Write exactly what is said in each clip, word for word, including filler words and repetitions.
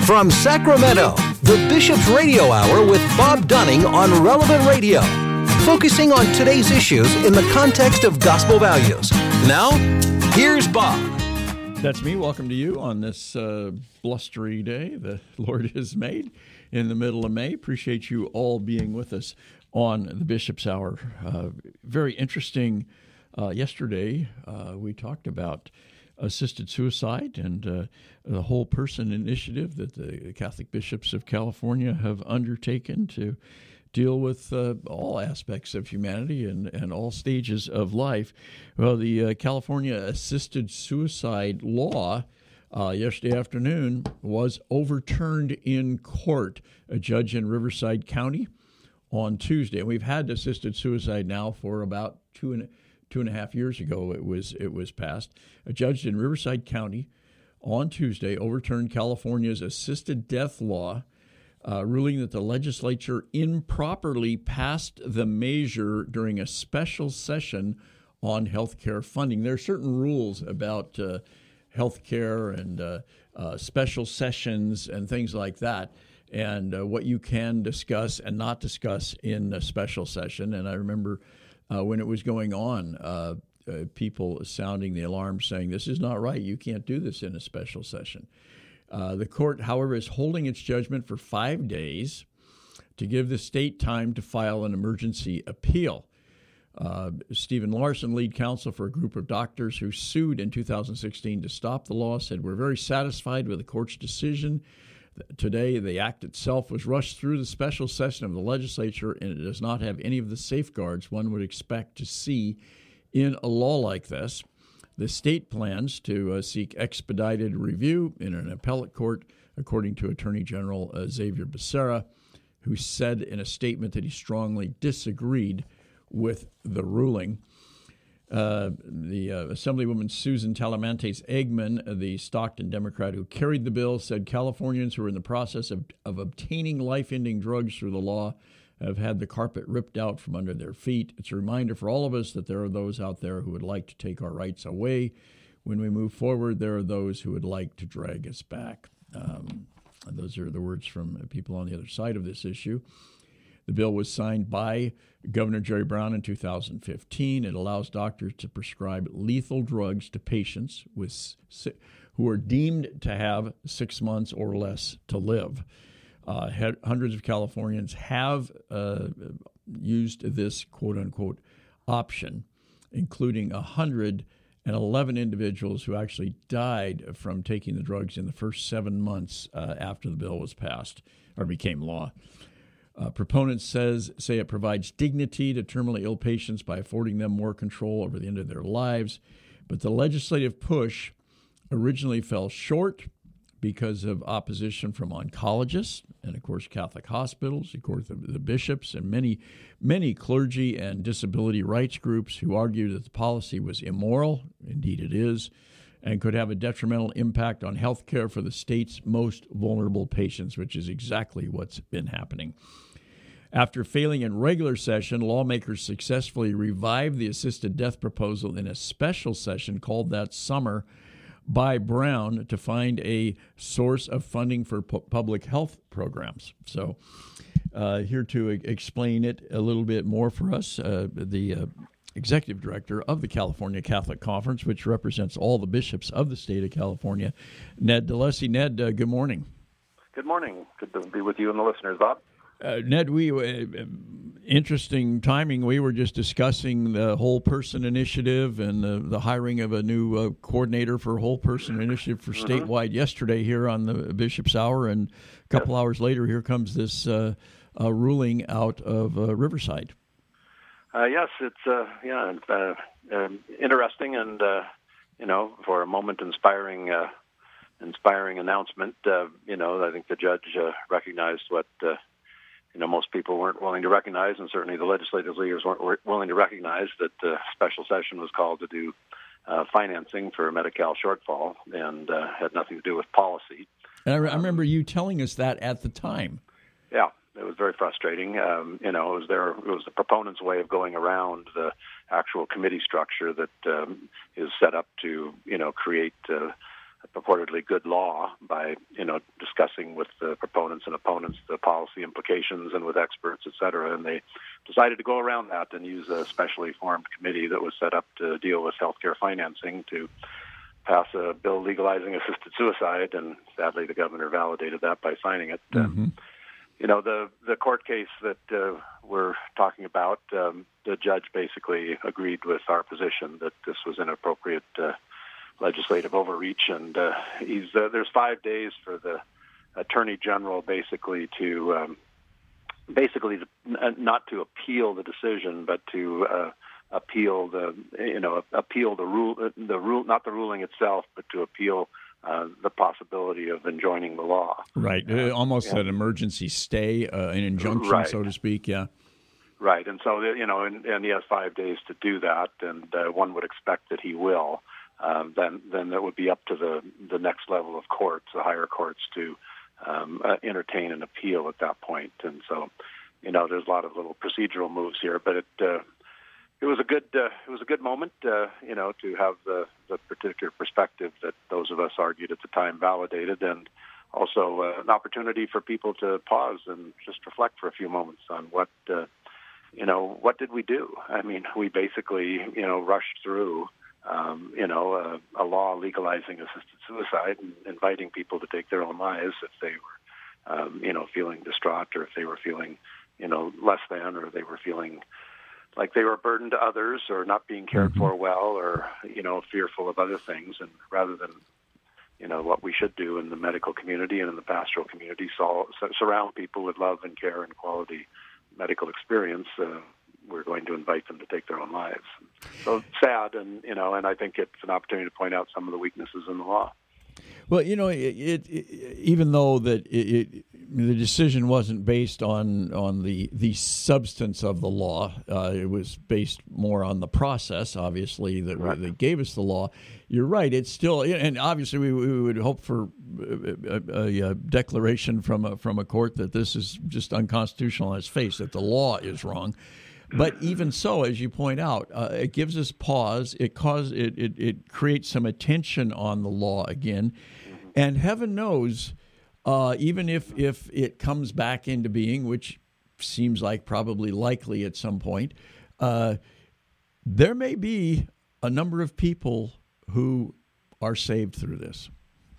From Sacramento, the Bishop's Radio Hour with Bob Dunning on Relevant Radio, focusing on today's issues in the context of gospel values. Now, here's Bob. That's me. Welcome to you on this uh, blustery day the Lord has made in the middle of May. Appreciate you all being with us on the Bishop's Hour. Uh, very interesting. Uh, yesterday, uh, we talked about assisted suicide and uh, the whole person initiative that the Catholic bishops of California have undertaken to deal with uh, all aspects of humanity and, and all stages of life. Well, the uh, California assisted suicide law uh, yesterday afternoon was overturned in court. A judge in Riverside County on Tuesday. And we've had assisted suicide now for about two and two and a half years ago. It was it was passed. A judge in Riverside County on Tuesday overturned California's assisted death law, uh, ruling that the legislature improperly passed the measure during a special session on health care funding. There are certain rules about uh, health care and uh, uh, special sessions and things like that, and uh, what you can discuss and not discuss in a special session. And I remember uh, when it was going on, uh, uh, people sounding the alarm saying, this is not right, you can't do this in a special session. Uh, the court, however, is holding its judgment for five days to give the state time to file an emergency appeal. Uh, Stephen Larson, lead counsel for a group of doctors who sued in two thousand sixteen to stop the law, said, we're very satisfied with the court's decision. Today, the act itself was rushed through the special session of the legislature, and it does not have any of the safeguards one would expect to see in a law like this. The state plans to uh, seek expedited review in an appellate court, according to Attorney General uh, Xavier Becerra, who said in a statement that he strongly disagreed with the ruling. Uh, the uh, Assemblywoman Susan Talamantes Eggman, uh, the Stockton Democrat who carried the bill, said Californians who are in the process of, of obtaining life-ending drugs through the law have had the carpet ripped out from under their feet. It's a reminder for all of us that there are those out there who would like to take our rights away. When we move forward, there are those who would like to drag us back. Um, those are the words from people on the other side of this issue. The bill was signed by Governor Jerry Brown in two thousand fifteen. It allows doctors to prescribe lethal drugs to patients with who are deemed to have six months or less to live. Uh, hundreds of Californians have uh, used this quote-unquote option, including one hundred eleven individuals who actually died from taking the drugs in the first seven months uh, after the bill was passed or became law. Uh, proponents says say it provides dignity to terminally ill patients by affording them more control over the end of their lives. But the legislative push originally fell short because of opposition from oncologists and, of course, Catholic hospitals, of course, the, the bishops, and many, many clergy and disability rights groups who argued that the policy was immoral, indeed it is, and could have a detrimental impact on health care for the state's most vulnerable patients, which is exactly what's been happening. After failing in regular session, lawmakers successfully revived the assisted death proposal in a special session called that summer by Brown to find a source of funding for pu- public health programs. So uh, here to e- explain it a little bit more for us, uh, the uh, executive director of the California Catholic Conference, which represents all the bishops of the state of California, Ned DeLussey. Ned, uh, good morning. Good morning. Good to be with you and the listeners, Bob. Uh, Ned, we uh, interesting timing. We were just discussing the Whole Person Initiative and the, the hiring of a new uh, coordinator for Whole Person Initiative for mm-hmm. statewide yesterday here on the Bishop's Hour, and a couple yes. hours later, here comes this uh, uh, ruling out of uh, Riverside. Uh, yes, it's uh, yeah, uh, uh, interesting, and uh, you know, for a moment, inspiring, uh, inspiring announcement. Uh, you know, I think the judge uh, recognized what. Uh, You know, most people weren't willing to recognize, and certainly the legislative leaders weren't willing to recognize that the special session was called to do uh, financing for a Medi-Cal shortfall and uh, had nothing to do with policy. And I, re- I remember you telling us that at the time. Yeah, it was very frustrating. Um, you know, it was their, it was the proponents' way of going around the actual committee structure that um, is set up to, you know, create uh, purportedly good law by, you know, discussing with the proponents and opponents the policy implications and with experts, et cetera. And they decided to go around that and use a specially formed committee that was set up to deal with healthcare financing to pass a bill legalizing assisted suicide. And sadly, the governor validated that by signing it. Mm-hmm. Um, you know, the, the court case that uh, we're talking about, um, the judge basically agreed with our position that this was inappropriate uh, legislative overreach, and uh, he's uh, there's five days for the attorney general basically to um, basically to, uh, not to appeal the decision, but to uh, appeal the you know appeal the rule the rule not the ruling itself, but to appeal uh, the possibility of enjoining the law. Right, uh, almost yeah. an emergency stay, uh, an injunction, right. so to speak. Yeah. Right, and so you know, and, and he has five days to do that, and uh, one would expect that he will. Um, then, then it would be up to the, the next level of courts, the higher courts, to um, uh, entertain an appeal at that point. And so, you know, there's a lot of little procedural moves here, but it uh, it was a good uh, it was a good moment, uh, you know, to have the, the particular perspective that those of us argued at the time validated, and also uh, an opportunity for people to pause and just reflect for a few moments on what uh, you know what did we do. I mean, we basically you know rushed through. Um, you know, a, a law legalizing assisted suicide and inviting people to take their own lives if they were, um, you know, feeling distraught, or if they were feeling, you know, less than, or they were feeling like they were a burden to others, or not being cared for well, or, you know, fearful of other things. And rather than, you know, what we should do in the medical community and in the pastoral community, so, surround people with love and care and quality medical experience, uh, we're going to invite them to take their own lives. So sad, and you know, and I think it's an opportunity to point out some of the weaknesses in the law. Well, you know, it, it, it, even though that it, it, the decision wasn't based on on the the substance of the law, uh, it was based more on the process, obviously, that, right. that gave us the law. You're right. It's still, and obviously, we, we would hope for a, a, a declaration from a, from a court that this is just unconstitutional on its face, that the law is wrong. But even so, as you point out, uh, it gives us pause. It cause it, it it creates some attention on the law again, and heaven knows, uh, even if if it comes back into being, which seems like probably likely at some point, uh, there may be a number of people who are saved through this.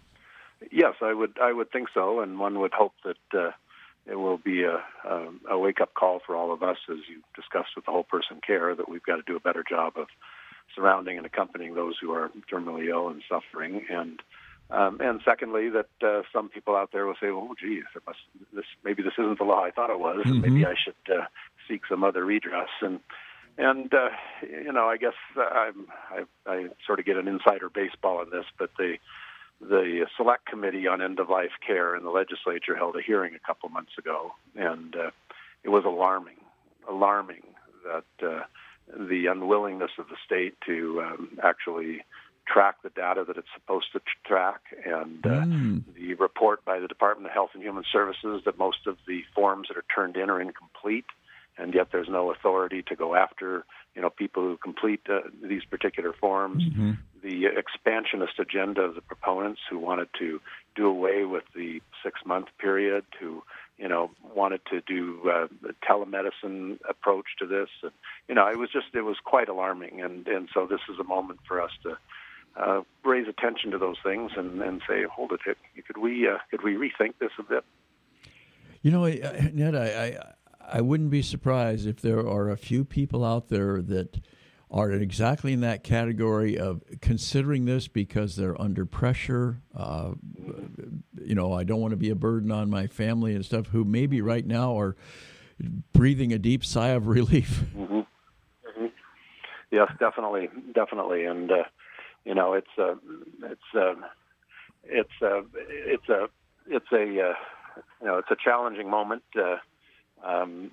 Yes, I would I would think so, and one would hope that. Uh It will be a, a, a wake-up call for all of us, as you discussed with the whole person care, that we've got to do a better job of surrounding and accompanying those who are terminally ill and suffering. And um, and secondly, that uh, some people out there will say, "Well, geez, it must, this maybe this isn't the law I thought it was, and mm-hmm. maybe I should uh, seek some other redress." And and uh, you know, I guess I'm, I, I sort of get an insider baseball on this, but the The Select Committee on End-of-Life Care in the legislature held a hearing a couple months ago, and uh, it was alarming, alarming that uh, the unwillingness of the state to um, actually track the data that it's supposed to track, and uh, mm. the report by the Department of Health and Human Services that most of the forms that are turned in are incomplete, and yet there's no authority to go after, you know, people who complete uh, these particular forms. Mm-hmm. The expansionist agenda of the proponents who wanted to do away with the six-month period, who, you know, wanted to do uh, the telemedicine approach to this. And, you know, it was just, it was quite alarming. And, and so this is a moment for us to uh, raise attention to those things and, and say, hold it, could we, uh, could we rethink this a bit? You know, Ned, I, I, I wouldn't be surprised if there are a few people out there that are exactly in that category of considering this because they're under pressure. Uh, you know, I don't want to be a burden on my family and stuff, who maybe right now are breathing a deep sigh of relief. Mm-hmm. Mm-hmm. Yes, definitely, definitely. And, uh, you know, it's a, it's a, it's a, it's a, it's a, uh, you know, it's a challenging moment, uh, um,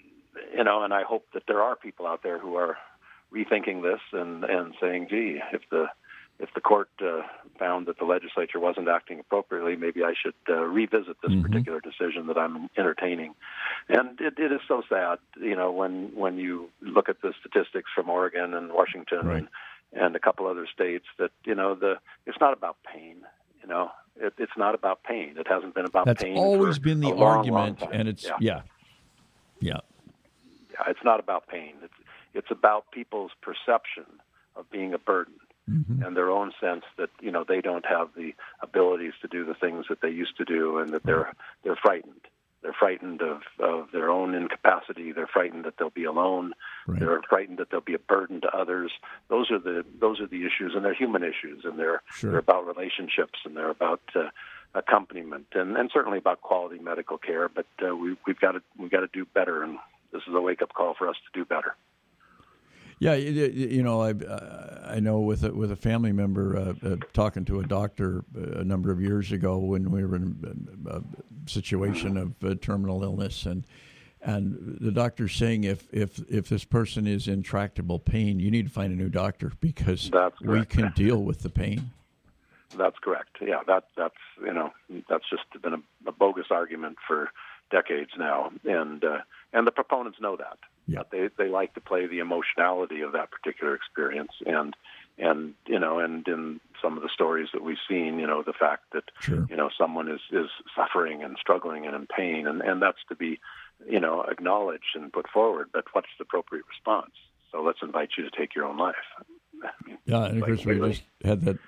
you know, and I hope that there are people out there who are rethinking this and, and saying, gee, if the if the court uh, found that the legislature wasn't acting appropriately, maybe I should uh, revisit this mm-hmm. particular decision that I'm entertaining. And it, it is so sad, you know, when when you look at the statistics from Oregon and Washington right. and, and a couple other states that, you know, the it's not about pain. You know, it, it's not about pain. It hasn't been about That's pain. That's always for been the a long, argument, long time. and it's yeah. yeah, yeah, yeah. It's not about pain. It's it's about people's perception of being a burden. Mm-hmm. And their own sense that, you know, they don't have the abilities to do the things that they used to do, and that they're they're frightened. They're frightened of, of their own incapacity. They're frightened that they'll be alone. Right. They're frightened that they'll be a burden to others. Those are the those are the issues, and they're human issues, and they're sure. they're about relationships, and they're about uh, accompaniment, and, and certainly about quality medical care. But uh, we, we've got to we've got to do better, and this is a wake up call for us to do better. Yeah, you know, I I know with a, with a family member uh, uh, talking to a doctor a number of years ago when we were in a situation of uh, terminal illness, and and the doctor's saying if, if if this person is in tractable pain, you need to find a new doctor because we can deal with the pain. That's correct. Yeah, that that's you know that's just been a, a bogus argument for decades now, and uh, and the proponents know that. Yeah. They they like to play the emotionality of that particular experience, and and you know, and in some of the stories that we've seen, you know, the fact that sure. you know someone is, is suffering and struggling and in pain, and, and that's to be, you know, acknowledged and put forward. But what's the appropriate response? So let's invite you to take your own life. I mean, yeah, and of course we just had that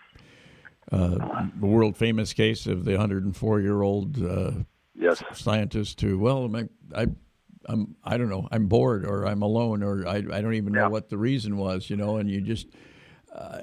uh, world famous case of the one hundred four year old uh, yes. scientist who, well, I. I I'm, I don't know, I'm bored or I'm alone or I, I don't even know yeah. what the reason was, you know, and you just, uh,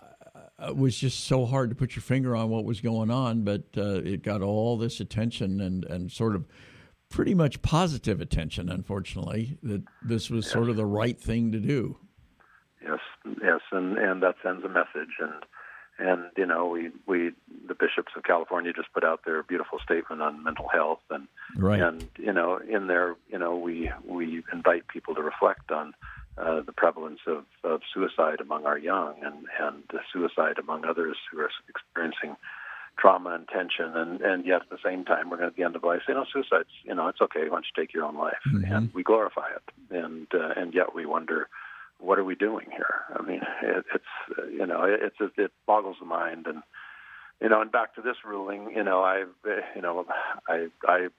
it was just so hard to put your finger on what was going on, but uh, it got all this attention and, and sort of pretty much positive attention, unfortunately, that this was yes. sort of the right thing to do. Yes, yes, and, and that sends a message, and And, you know, we, we, the bishops of California just put out their beautiful statement on mental health. And, right. and you know, in there, you know, we, we invite people to reflect on uh, the prevalence of, of suicide among our young and, and suicide among others who are experiencing trauma and tension. And, and yet at the same time, we're going to, at the end of life, say, no, suicide's, you know, it's okay. Why don't you take your own life? Mm-hmm. And we glorify it. And, uh, and yet we wonder, what are we doing here? I mean, it, it's, uh, you know, it's, it boggles the mind. And, you know, and back to this ruling, you know, I've, you know, I, I,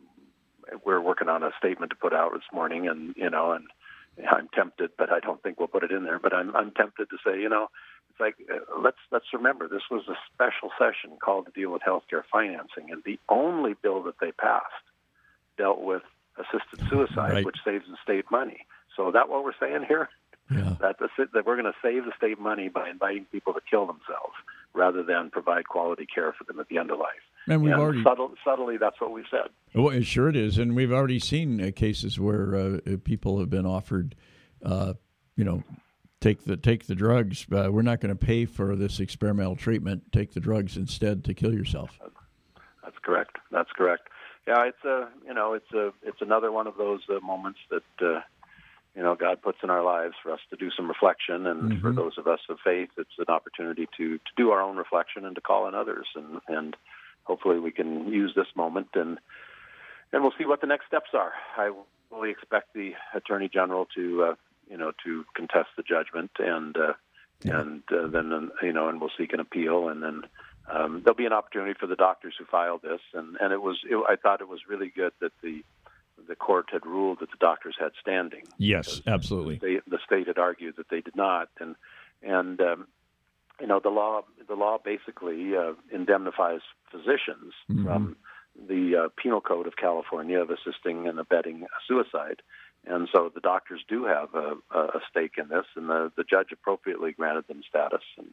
we're working on a statement to put out this morning, and, you know, and I'm tempted, but I don't think we'll put it in there, but I'm, I'm tempted to say, you know, it's like, uh, let's, let's remember this was a special session called to deal with healthcare financing. And the only bill that they passed dealt with assisted suicide, right. which saves the state money. So is that what we're saying here? Yeah. That, the, that we're going to save the state money by inviting people to kill themselves rather than provide quality care for them at the end of life. And we've and already subtle, subtly, that's what we've said. Well, sure it is, and we've already seen uh, cases where uh, people have been offered, uh, you know, take the take the drugs. Uh, we're not going to pay for this experimental treatment. Take the drugs instead to kill yourself. That's correct. That's correct. Yeah, it's a you know it's a it's another one of those uh, moments that. Uh, You know, God puts in our lives for us to do some reflection, and mm-hmm. for those of us of faith, it's an opportunity to, to do our own reflection and to call on others, and, and hopefully we can use this moment, and and we'll see what the next steps are. I fully expect the Attorney General to, uh, you know, to contest the judgment, and uh, yeah. and uh, then uh, you know, and we'll seek an appeal, and then um, there'll be an opportunity for the doctors who filed this, and and it was it, I thought it was really good that the. The court had ruled that the doctors had standing. Yes, absolutely. The state, the state had argued that they did not, and and um, you know the law the law basically uh, indemnifies physicians mm-hmm. from the uh, Penal Code of California of assisting and abetting suicide, and so the doctors do have a, a stake in this, and the, the judge appropriately granted them status, and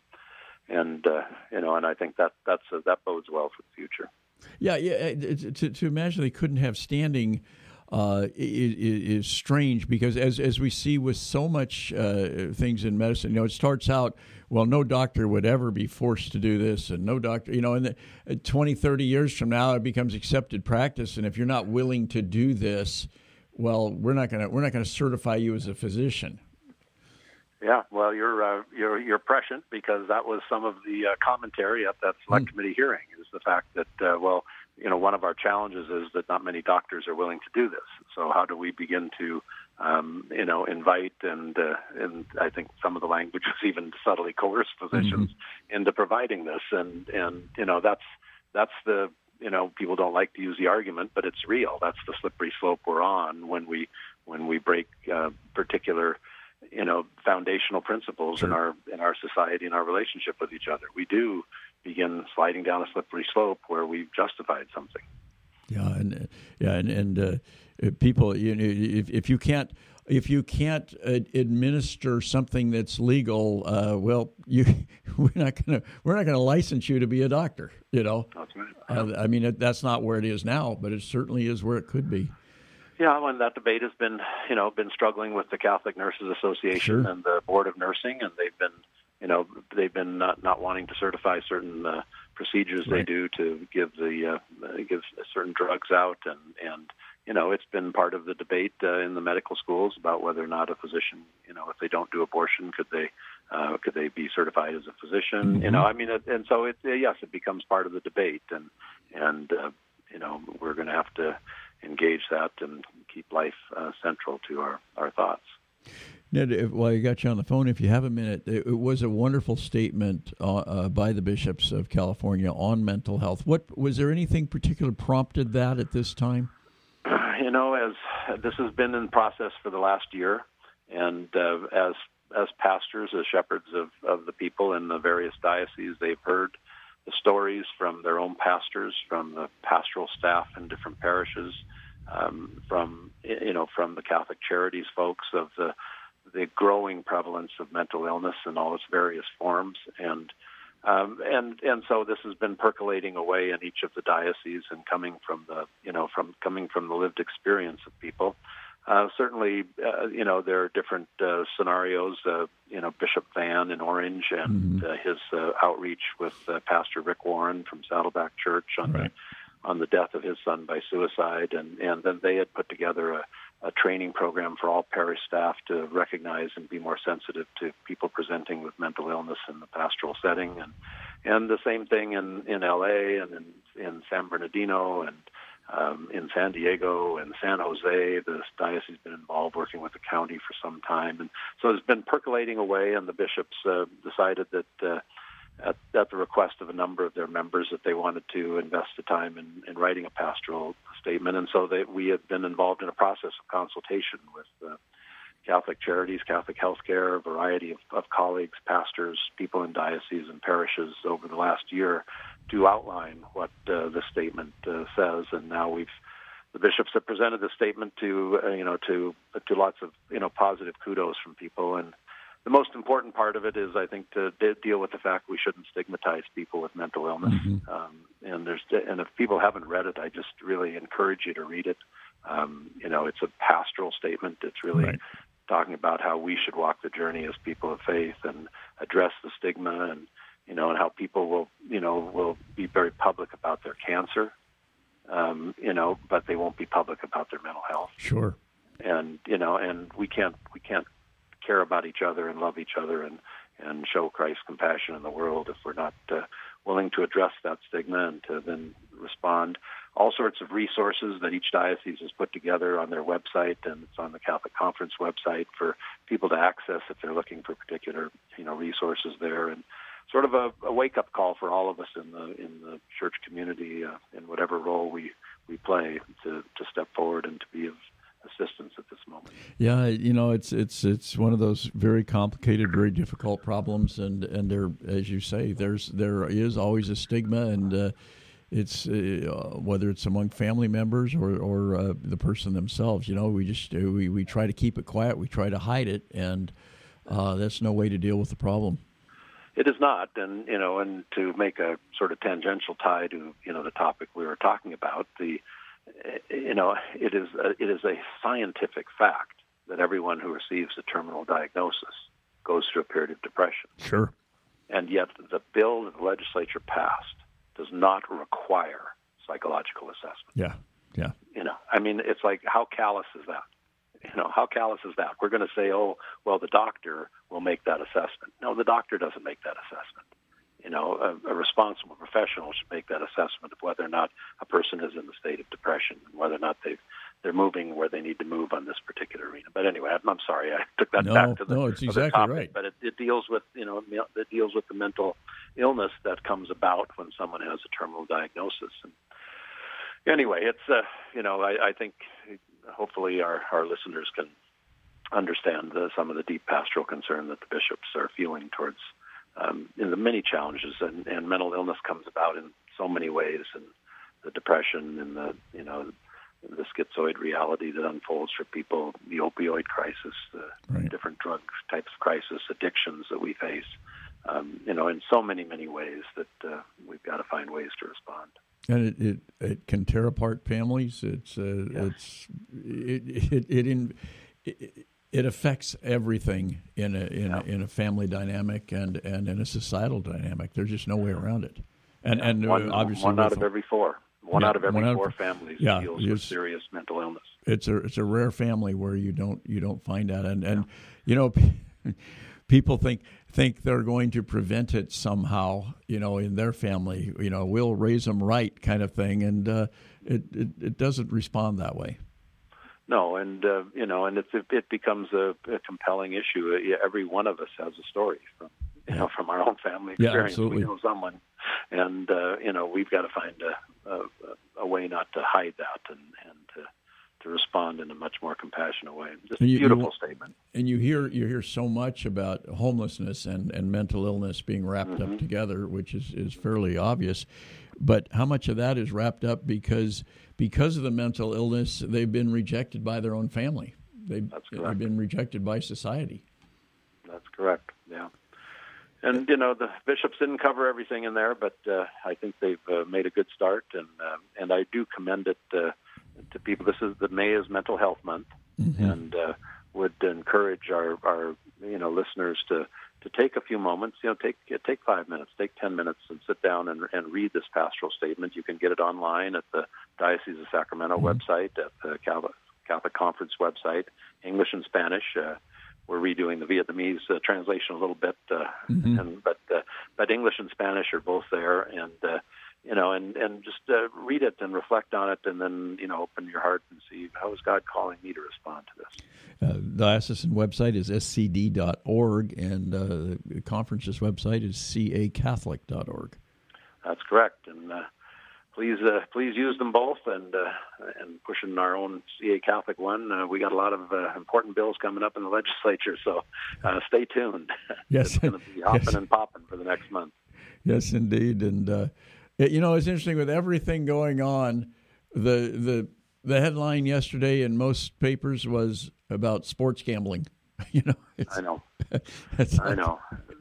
and uh, you know, and I think that that's uh, that bodes well for the future. Yeah, yeah. To to imagine they couldn't have standing. Uh, is, is strange because as as we see with so much uh, things in medicine, you know, it starts out, well, no doctor would ever be forced to do this, and no doctor, you know, and the, twenty, thirty years from now, it becomes accepted practice, and if you're not willing to do this, well, we're not gonna we're not gonna certify you as a physician. Yeah, well, you're uh, you're you're prescient because that was some of the uh, commentary at that select mm. committee hearing is the fact that uh, well. You know, one of our challenges is that not many doctors are willing to do this. So how do we begin to um, you know, invite and uh, and I think some of the language was even subtly coerce physicians mm-hmm. into providing this, and and you know that's that's the you know people don't like to use the argument, but it's real. That's the slippery slope we're on when we when we break uh, particular you know foundational principles sure. in our in our society and our relationship with each other. We do begin sliding down a slippery slope where we've justified something. Yeah, and yeah, and and uh, people, you know, if if you can't if you can't uh, administer something that's legal, uh, well, you we're not gonna we're not gonna license you to be a doctor. You know, that's right. Uh, I mean, that's not where it is now, but it certainly is where it could be. Yeah, and that debate has been, you know, been struggling with the Catholic Nurses Association sure. and the Board of Nursing, and they've been, you know, they've been not, not wanting to certify certain uh, procedures right. they do to give the uh, give certain drugs out, and and you know, it's been part of the debate uh, in the medical schools about whether or not a physician, you know, if they don't do abortion, could they uh, could they be certified as a physician? Mm-hmm. You know, I mean, and so it yes, it becomes part of the debate, and and uh, you know, we're going to have to engage that and keep life uh, central to our, our thoughts. Ned, while you got you on the phone, if you have a minute, it, it was a wonderful statement uh, uh, by the bishops of California on mental health. What was there anything particular prompted that at this time? You know, as this has been in process for the last year, and uh, as as pastors, as shepherds of, of the people in the various dioceses, they've heard the stories from their own pastors, from the pastoral staff in different parishes, um, from you know from the Catholic Charities folks of the the growing prevalence of mental illness in all its various forms, and um, and and so this has been percolating away in each of the dioceses and coming from the you know from coming from the lived experience of people. Uh, certainly, uh, you know, there are different uh, scenarios. Uh, you know, Bishop Van in Orange and mm-hmm. uh, his uh, outreach with uh, Pastor Rick Warren from Saddleback Church on right. the on the death of his son by suicide, and, and then they had put together a, a training program for all parish staff to recognize and be more sensitive to people presenting with mental illness in the pastoral setting, and and the same thing in, in L A and in, in San Bernardino and. Um, in San Diego and San Jose, the diocese has been involved working with the county for some time. And so it's been percolating away, and the bishops uh, decided that uh, at, at the request of a number of their members that they wanted to invest the time in, in writing a pastoral statement. And so they, we have been involved in a process of consultation with uh, Catholic Charities, Catholic Healthcare, a variety of, of colleagues, pastors, people in dioceses and parishes over the last year to outline what uh, the statement uh, says. And now we've the bishops have presented the statement to uh, you know to to lots of you know positive kudos from people. And the most important part of it is, I think, to de- deal with the fact we shouldn't stigmatize people with mental illness. Mm-hmm. Um, and there's and if people haven't read it, I just really encourage you to read it. Um, you know, it's a pastoral statement. It's really right. talking about how we should walk the journey as people of faith and address the stigma, and you know, and how people will, you know, will be very public about their cancer, um, you know, but they won't be public about their mental health. Sure. And you know, and we can't we can't care about each other and love each other and and show Christ's compassion in the world if we're not uh, willing to address that stigma and to then respond. All sorts of resources that each diocese has put together on their website, and it's on the Catholic Conference website for people to access if they're looking for particular, you know, resources there, and sort of a, a wake-up call for all of us in the in the church community, uh, in whatever role we, we play, to, to step forward and to be of assistance at this moment. Yeah, you know, it's it's it's one of those very complicated, very difficult problems, and and there, as you say, there's there is always a stigma, and uh, it's uh, whether it's among family members or or uh, the person themselves. You know, we just we we try to keep it quiet, we try to hide it, and uh, that's no way to deal with the problem. It is not, and you know, and to make a sort of tangential tie to you know the topic we were talking about, the you know it is a, it is a scientific fact that everyone who receives a terminal diagnosis goes through a period of depression. Sure. And yet the bill that the legislature passed does not require psychological assessment. Yeah, yeah. You know, I mean, it's like, how callous is that? You know, how callous is that? We're going to say, oh, well, the doctor will make that assessment. No, the doctor doesn't make that assessment. You know, a, a responsible professional should make that assessment of whether or not a person is in the state of depression and whether or not they've, they're moving where they need to move on this particular arena. But anyway. no, back to the, no, it's exactly topic, right. But it, it deals with you know it deals with the mental illness that comes about when someone has a terminal diagnosis. And anyway, it's uh, you know I, I think hopefully our, our listeners can understand the, some of the deep pastoral concern that the bishops are feeling towards um, in the many challenges, and, and mental illness comes about in so many ways, and the depression and the you know the schizoid reality that unfolds for people, the opioid crisis, the right. different drug types of crisis, addictions that we face, um, you know, in so many, many ways that uh, we've got to find ways to respond. And it, it, it can tear apart families. It's uh, yes. it's it it it, in, it it affects everything in a in, yeah. a in a family dynamic and, and in a societal dynamic. There's just no way around it. And yeah. and one, obviously one out of every four. One yeah, out of every out four of, families yeah, deals with serious mental illness. It's a it's a rare family where you don't you don't find that, and and you know people think think they're going to prevent it somehow, you know, in their family. You know, we'll raise them right, kind of thing, and uh, it, it it doesn't respond that way. No, and uh, you know, and it's, it becomes a, a compelling issue. Every one of us has a story from you know from our own family experience. Yeah, absolutely. We know someone, and uh, you know we've got to find a, a, a way not to hide that and, and to to respond in a much more compassionate way. Just a beautiful you, statement. And you hear you hear so much about homelessness and, and mental illness being wrapped mm-hmm. up together, which is, is fairly obvious. But how much of that is wrapped up because because of the mental illness, they've been rejected by their own family. They've, That's correct. They've been rejected by society. That's correct, yeah. And, you know, the bishops didn't cover everything in there, but uh, I think they've uh, made a good start, and uh, and I do commend it uh, to people. This is the May is Mental Health Month, mm-hmm. and uh, would encourage our, our you know listeners to, to take a few moments. You know, take take five minutes, take ten minutes, and sit down and, and read this pastoral statement. You can get it online at the Diocese of Sacramento mm-hmm. website, at the Catholic, Catholic Conference website, English and Spanish. Uh, we're redoing the Vietnamese uh, translation a little bit, uh, mm-hmm. and but uh, but English and Spanish are both there, and uh, you know, and and just uh, read it and reflect on it, and then you know, open your heart and see how is God calling me to respond to this. Uh, the diocesan website is s c d dot org, and uh, the conference's website is c a catholic dot org. That's correct, and uh, please uh, please use them both, and uh, and pushing our own C A Catholic one. Uh, we got a lot of uh, important bills coming up in the legislature, so uh, stay tuned. Yes, it's going to be hopping yes. and popping for the next month. Yes, indeed, and uh, it, you know it's interesting with everything going on. The the the headline yesterday in most papers was about sports gambling. You know, it's, I know, it's I know,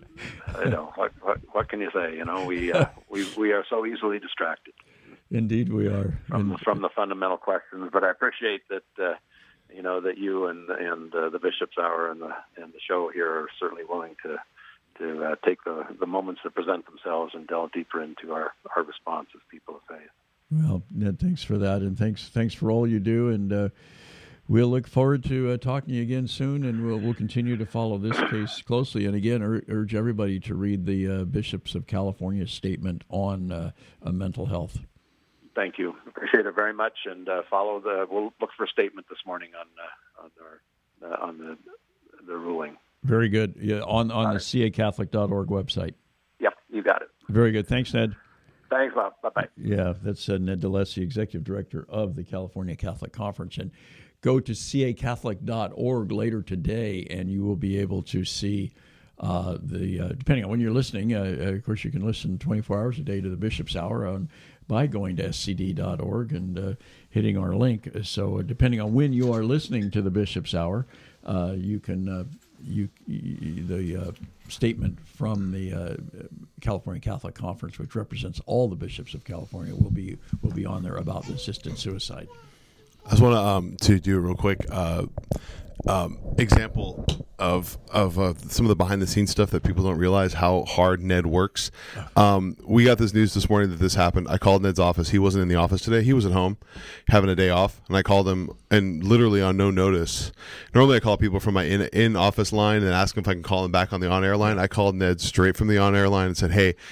I know. What, what what can you say? You know, we uh, we we are so easily distracted. Indeed, we are from, and, from the fundamental questions. But I appreciate that uh, you know that you and and uh, the Bishop's Hour and the and the show here are certainly willing to to uh, take the the moments that present themselves and delve deeper into our our response as people of faith. Well, Ned, thanks for that, and thanks thanks for all you do, and uh, we'll look forward to uh, talking to you again soon, and we'll we'll continue to follow this case closely. And again, ur- urge everybody to read the uh, Bishops of California statement on uh, uh, mental health. Thank you. Appreciate it very much, and uh, follow the. We'll look for a statement this morning on uh, on our uh, on the the ruling. Very good. Yeah, on on All the right. c a catholic dot org website. Yep, you got it. Very good. Thanks, Ned. Thanks, Bob. Bye-bye. Yeah, that's uh, Ned DeLessie, Executive Director of the California Catholic Conference. And go to c a catholic dot org later today, and you will be able to see uh, the, uh, depending on when you're listening, uh, of course, you can listen twenty-four hours a day to the Bishop's Hour on, by going to s c d dot org and uh, hitting our link. So uh, depending on when you are listening to the Bishop's Hour, uh, you can... Uh, You, you the uh, statement from the uh, California Catholic Conference, which represents all the bishops of California, will be will be on there about assisted suicide. I just want to um, to do a real quick uh, um, example of of uh, some of the behind the scenes stuff that people don't realize how hard Ned works. Um, we got this news this morning that this happened. I called Ned's office. He wasn't in the office today. He was at home having a day off, and I called him and literally on no notice. Normally, I call people from my in in office line and ask them if I can call them back on the on air line. I called Ned straight from the on air line and said, "Hey,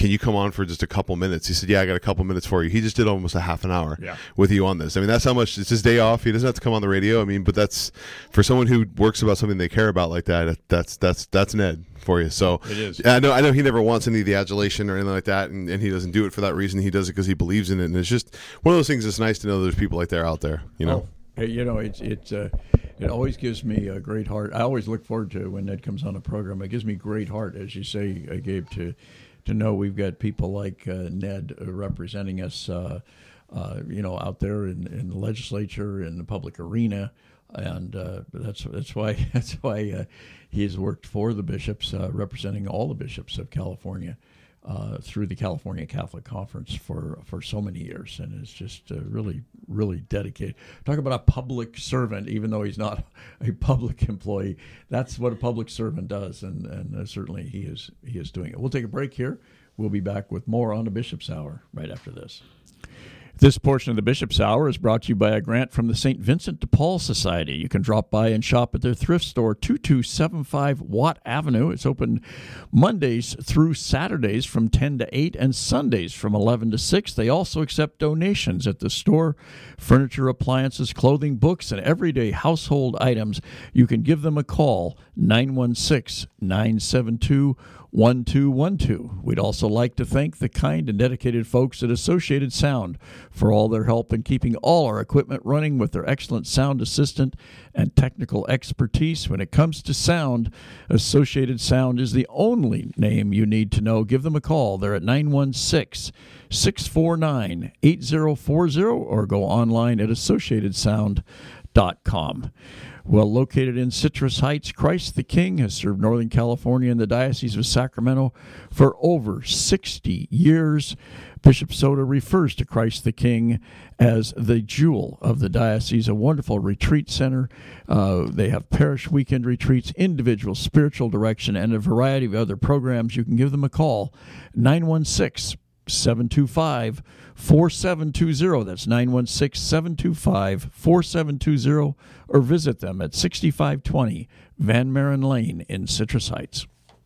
can you come on for just a couple minutes? He said, yeah, I got a couple minutes for you. He just did almost a half an hour yeah. with you on this. I mean, that's how much, it's his day off. He doesn't have to come on the radio. I mean, but that's, for someone who works about something they care about like that, that's, that's, that's Ned for you. So it is. I know, I know he never wants any of the adulation or anything like that. And, and he doesn't do it for that reason. He does it because he believes in it. And it's just one of those things that's nice to know there's people like that out there, you know? Oh, hey, you know, it's, it's, uh, it always gives me a great heart. I always look forward to when Ned comes on a program. It gives me great heart, as you say, uh, Gabe, to to know we've got people like uh, Ned uh, representing us, uh, uh, you know, out there in, in the legislature, in the public arena, and uh, that's that's why that's why uh, he has worked for the bishops, uh, representing all the bishops of California. Uh, through the California Catholic Conference for, for so many years, and is just uh, really, really dedicated. Talk about a public servant, even though he's not a public employee. That's what a public servant does, and, and uh, certainly he is he is doing it. We'll take a break here. We'll be back with more on the Bishop's Hour right after this. This portion of the Bishop's Hour is brought to you by a grant from the Saint Vincent de Paul Society. You can drop by and shop at their thrift store, two two seven five Watt Avenue. It's open Mondays through Saturdays from ten to eight and Sundays from eleven to six. They also accept donations at the store, furniture, appliances, clothing, books, and everyday household items. You can give them a call, nine one six, nine seven two, one two one two. We'd also like to thank the kind and dedicated folks at Associated Sound for all their help in keeping all our equipment running with their excellent sound assistant and technical expertise. When it comes to sound, Associated Sound is the only name you need to know. Give them a call. They're at nine one six, six four nine, eight zero four zero or go online at associated sound dot com. Well, located in Citrus Heights, Christ the King has served Northern California and the Diocese of Sacramento for over sixty years. Bishop Soto refers to Christ the King as the jewel of the diocese, a wonderful retreat center. Uh, they have parish weekend retreats, individual spiritual direction, and a variety of other programs. You can give them a call, nine one six, seven two five, four seven two zero. That's nine one six, seven two five, four seven two zero, or visit them at sixty-five twenty Van Maren Lane in Citrus Heights.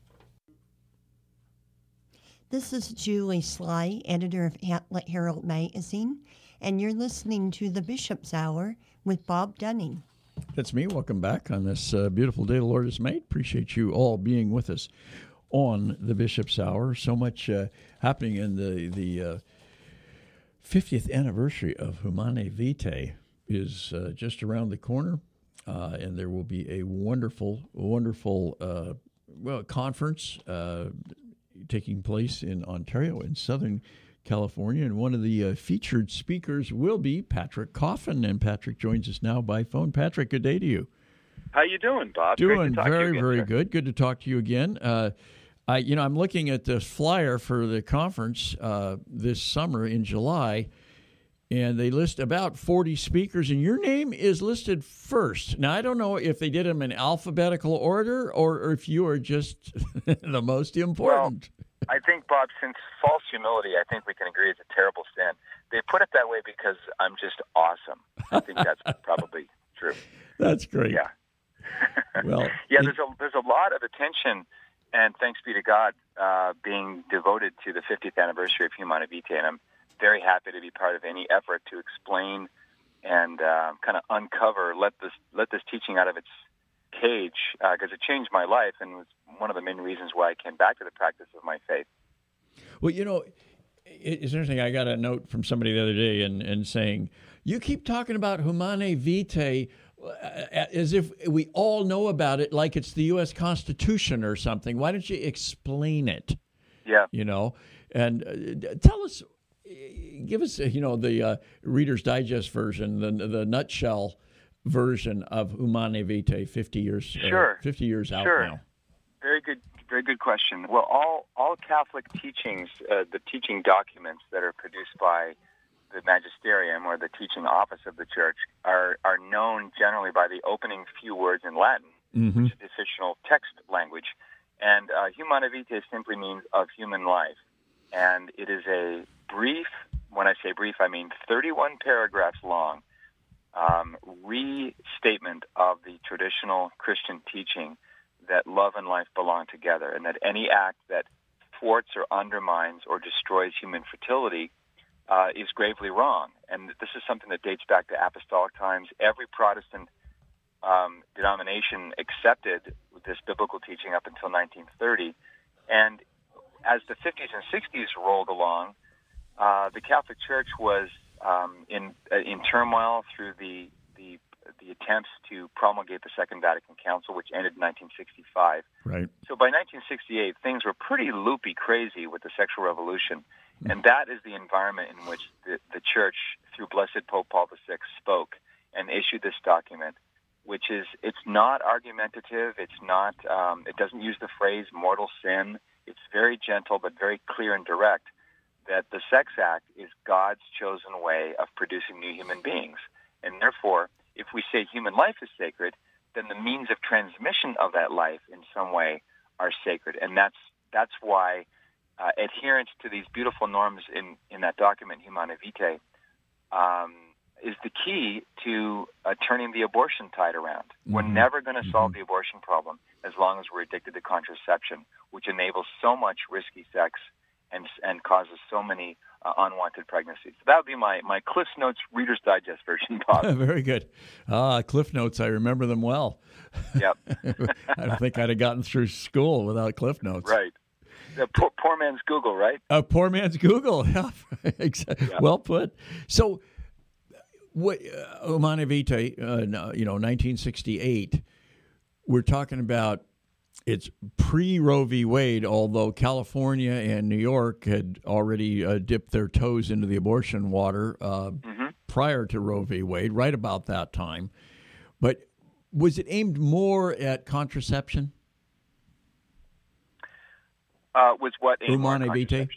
This is Julie Sly, editor of Atlet Herald Magazine, and you're listening to the Bishop's Hour with Bob Dunning. That's me. Welcome back on this uh, beautiful day the Lord has made. Appreciate you all being with us on the Bishop's Hour. So much uh, happening in the the uh, fiftieth anniversary of Humanae Vitae is uh, just around the corner, uh, and there will be a wonderful, wonderful uh, well conference uh, taking place in Ontario, in Southern California, and one of the uh, featured speakers will be Patrick Coffin, and Patrick joins us now by phone. Patrick, good day to you. How you doing, Bob? Doing Great to talk very, to you again, very sir. good. Good to talk to you again. Uh, I, you know, I'm looking at the flyer for the conference uh, this summer in July, and they list about forty speakers, and your name is listed first. Now, I don't know if they did them in alphabetical order or, or if you are just the most important. Well, I think, Bob, since false humility, I think we can agree is a terrible sin. They put it that way because I'm just awesome. I think that's probably true. That's great. Yeah. Well, yeah, it, there's a there's a lot of attention, and thanks be to God, uh, being devoted to the fiftieth anniversary of Humanae Vitae, and I'm very happy to be part of any effort to explain and uh, kind of uncover, let this let this teaching out of its cage, because uh, it changed my life and was one of the main reasons why I came back to the practice of my faith. Well, you know, it's interesting. I got a note from somebody the other day and, and saying, you keep talking about Humanae Vitae as if we all know about it like it's the U S Constitution or something. Why don't you explain it? Yeah. You know, and uh, tell us, give us, you know, the uh, Reader's Digest version, the the nutshell version of Humanae Vitae, fifty years, sure. uh, fifty years out sure. now. Very good, very good question. Well, all all Catholic teachings, uh, the teaching documents that are produced by the magisterium or the teaching office of the church are are known generally by the opening few words in Latin, mm-hmm. which is the official text language. And uh, Humanae Vitae simply means of human life. And it is a brief, when I say brief, I mean thirty-one paragraphs long, um, restatement of the traditional Christian teaching that love and life belong together, and that any act that thwarts or undermines or destroys human fertility uh, is gravely wrong. And this is something that dates back to apostolic times. Every Protestant um, denomination accepted this biblical teaching up until nineteen thirty. And as the fifties and sixties rolled along, uh, the Catholic Church was um, in uh, in turmoil through the, the the attempts to promulgate the Second Vatican Council, which ended in nineteen sixty-five. Right. So by nineteen sixty-eight, things were pretty loopy crazy with the sexual revolution. And that is the environment in which the, the Church, through Blessed Pope Paul the Sixth, spoke and issued this document, which is, it's not argumentative, it's not, um, it doesn't use the phrase mortal sin. It's very gentle but very clear and direct that the sex act is God's chosen way of producing new human beings. And therefore, if we say human life is sacred, then the means of transmission of that life in some way are sacred. And that's that's why uh, adherence to these beautiful norms in, in that document, Humanae Vitae, um, is the key to uh, turning the abortion tide around. Mm-hmm. We're never going to mm-hmm. solve the abortion problem as long as we're addicted to contraception, which enables so much risky sex and and causes so many uh, unwanted pregnancies. So that would be my, my Cliff Notes Reader's Digest version, Bob. Very good. Ah, Cliff Notes, I remember them well. Yep. I don't think I'd have gotten through school without Cliff Notes. Right. The poor, poor man's Google, right? A poor man's Google. Yeah, exactly. Yeah. Well put. So, what uh, Humanae Vitae, uh, you know, nineteen sixty-eight. We're talking about it's pre-Roe v. Wade, although California and New York had already uh, dipped their toes into the abortion water uh, mm-hmm. prior to Roe v. Wade, right about that time. But was it aimed more at contraception? Uh, was what? Humanae Vitae?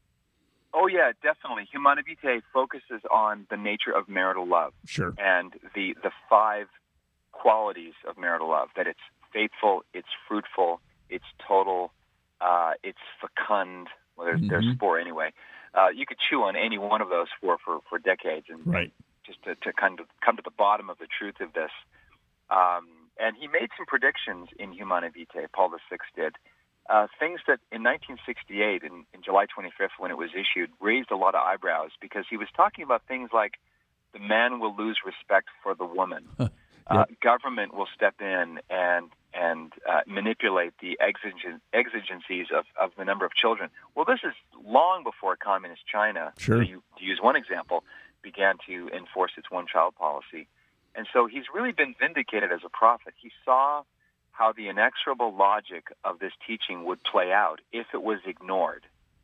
Oh, yeah, definitely. Humanae Vitae focuses on the nature of marital love. Sure. And the, the five qualities of marital love, that it's faithful, it's fruitful, it's total, uh, it's fecund. Well, there's, mm-hmm. there's four anyway. Uh, you could chew on any one of those four for, for decades, and right. just to, to kind of come to the bottom of the truth of this. Um, and he made some predictions in Humanae Vitae, Paul the Sixth did, uh, things that in nineteen sixty-eight, in, in July twenty-fifth, when it was issued, raised a lot of eyebrows, because he was talking about things like the man will lose respect for the woman. Yep. Uh, government will step in and and uh, manipulate the exigen- exigencies of, of the number of children. Well, this is long before communist China, sure. to, to use one example, began to enforce its one-child policy. And so he's really been vindicated as a prophet. He saw how the inexorable logic of this teaching would play out if it was ignored.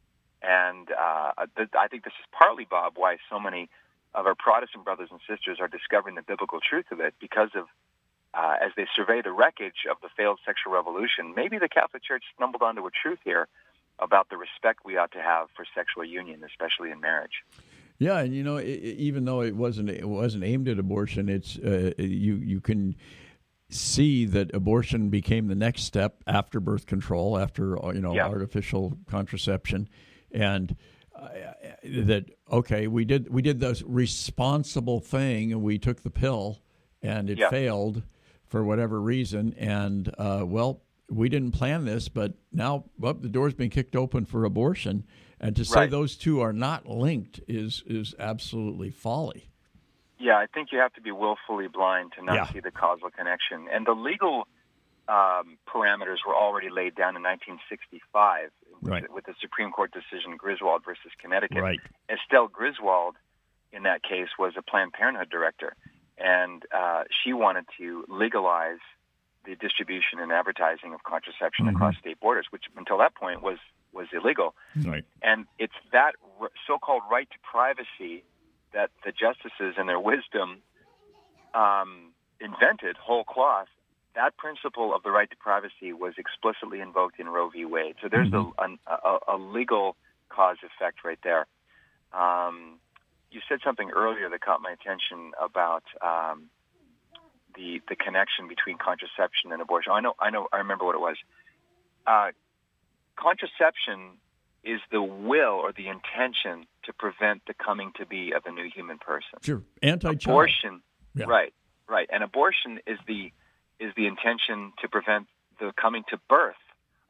And uh, I think this is partly, Bob, why so many of our Protestant brothers and sisters are discovering the biblical truth of it, because of, uh, as they survey the wreckage of the failed sexual revolution, maybe the Catholic Church stumbled onto a truth here about the respect we ought to have for sexual union, especially in marriage. Yeah, and you know, it, even though it wasn't it wasn't aimed at abortion, it's uh, you you can see that abortion became the next step after birth control, after you know yeah. artificial contraception, and uh, that okay, we did we did the responsible thing, and we took the pill, and it yeah. failed for whatever reason, and uh, well, we didn't plan this, but now well, the door's been kicked open for abortion. And to say right. those two are not linked is is absolutely folly. Yeah, I think you have to be willfully blind to not yeah. see the causal connection. And the legal um, parameters were already laid down in nineteen sixty-five right. with, with the Supreme Court decision Griswold versus Connecticut. Right. Estelle Griswold, in that case, was a Planned Parenthood director, and uh, she wanted to legalize the distribution and advertising of contraception mm-hmm. across state borders, which until that point was was illegal. Right. And it's that so-called right to privacy that the justices in their wisdom um, invented whole cloth. That principle of the right to privacy was explicitly invoked in Roe v. Wade. So there's mm-hmm. a, a, a legal cause effect right there. Um, you said something earlier that caught my attention about um, the the connection between contraception and abortion. I know, I know, I remember what it was. Uh, Contraception is the will or the intention to prevent the coming to be of a new human person. Sure, anti-child. Abortion, yeah. right, right, and abortion is the is the intention to prevent the coming to birth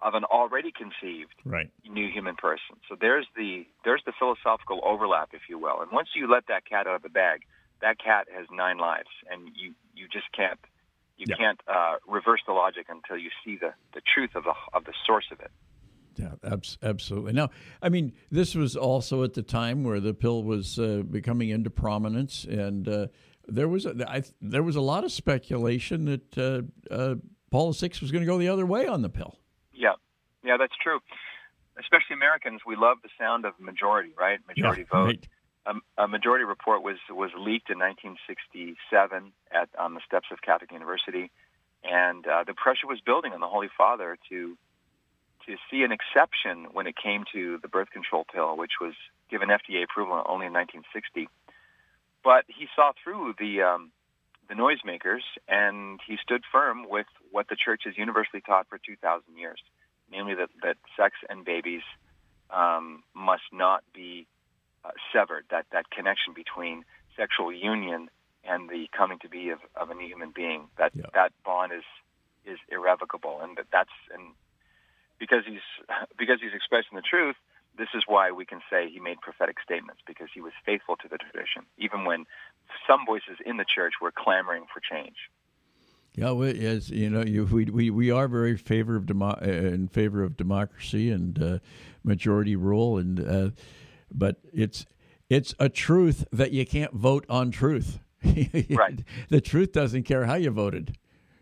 of an already conceived right. new human person. So there's the there's the philosophical overlap, if you will. And once you let that cat out of the bag, that cat has nine lives, and you, you just can't you yeah. can't uh, reverse the logic until you see the, the truth of the of the source of it. Yeah, abs- absolutely. Now, I mean, this was also at the time where the pill was uh, becoming into prominence, and uh, there was a, I, there was a lot of speculation that uh, uh, Paul the Sixth was going to go the other way on the pill. Yeah, yeah, that's true. Especially Americans, we love the sound of majority, right? Majority yeah, vote. Right. Um, a majority report was was leaked in nineteen sixty-seven at on the steps of Catholic University, and uh, the pressure was building on the Holy Father to to see an exception when it came to the birth control pill, which was given F D A approval only in nineteen sixty. But he saw through the um, the noisemakers, and he stood firm with what the Church has universally taught for two thousand years, namely that, that sex and babies um, must not be uh, severed, that, that connection between sexual union and the coming to be of, of a new human being, that yeah. that bond is is irrevocable. And that that's and because he's because he's expressing the truth, this is why we can say he made prophetic statements, because he was faithful to the tradition, even when some voices in the church were clamoring for change. Yeah, well, as you know, you, we we we are very favor of demo, uh, in favor of democracy and uh, majority rule, and uh, but it's it's a truth that you can't vote on truth. Right. The truth doesn't care how you voted.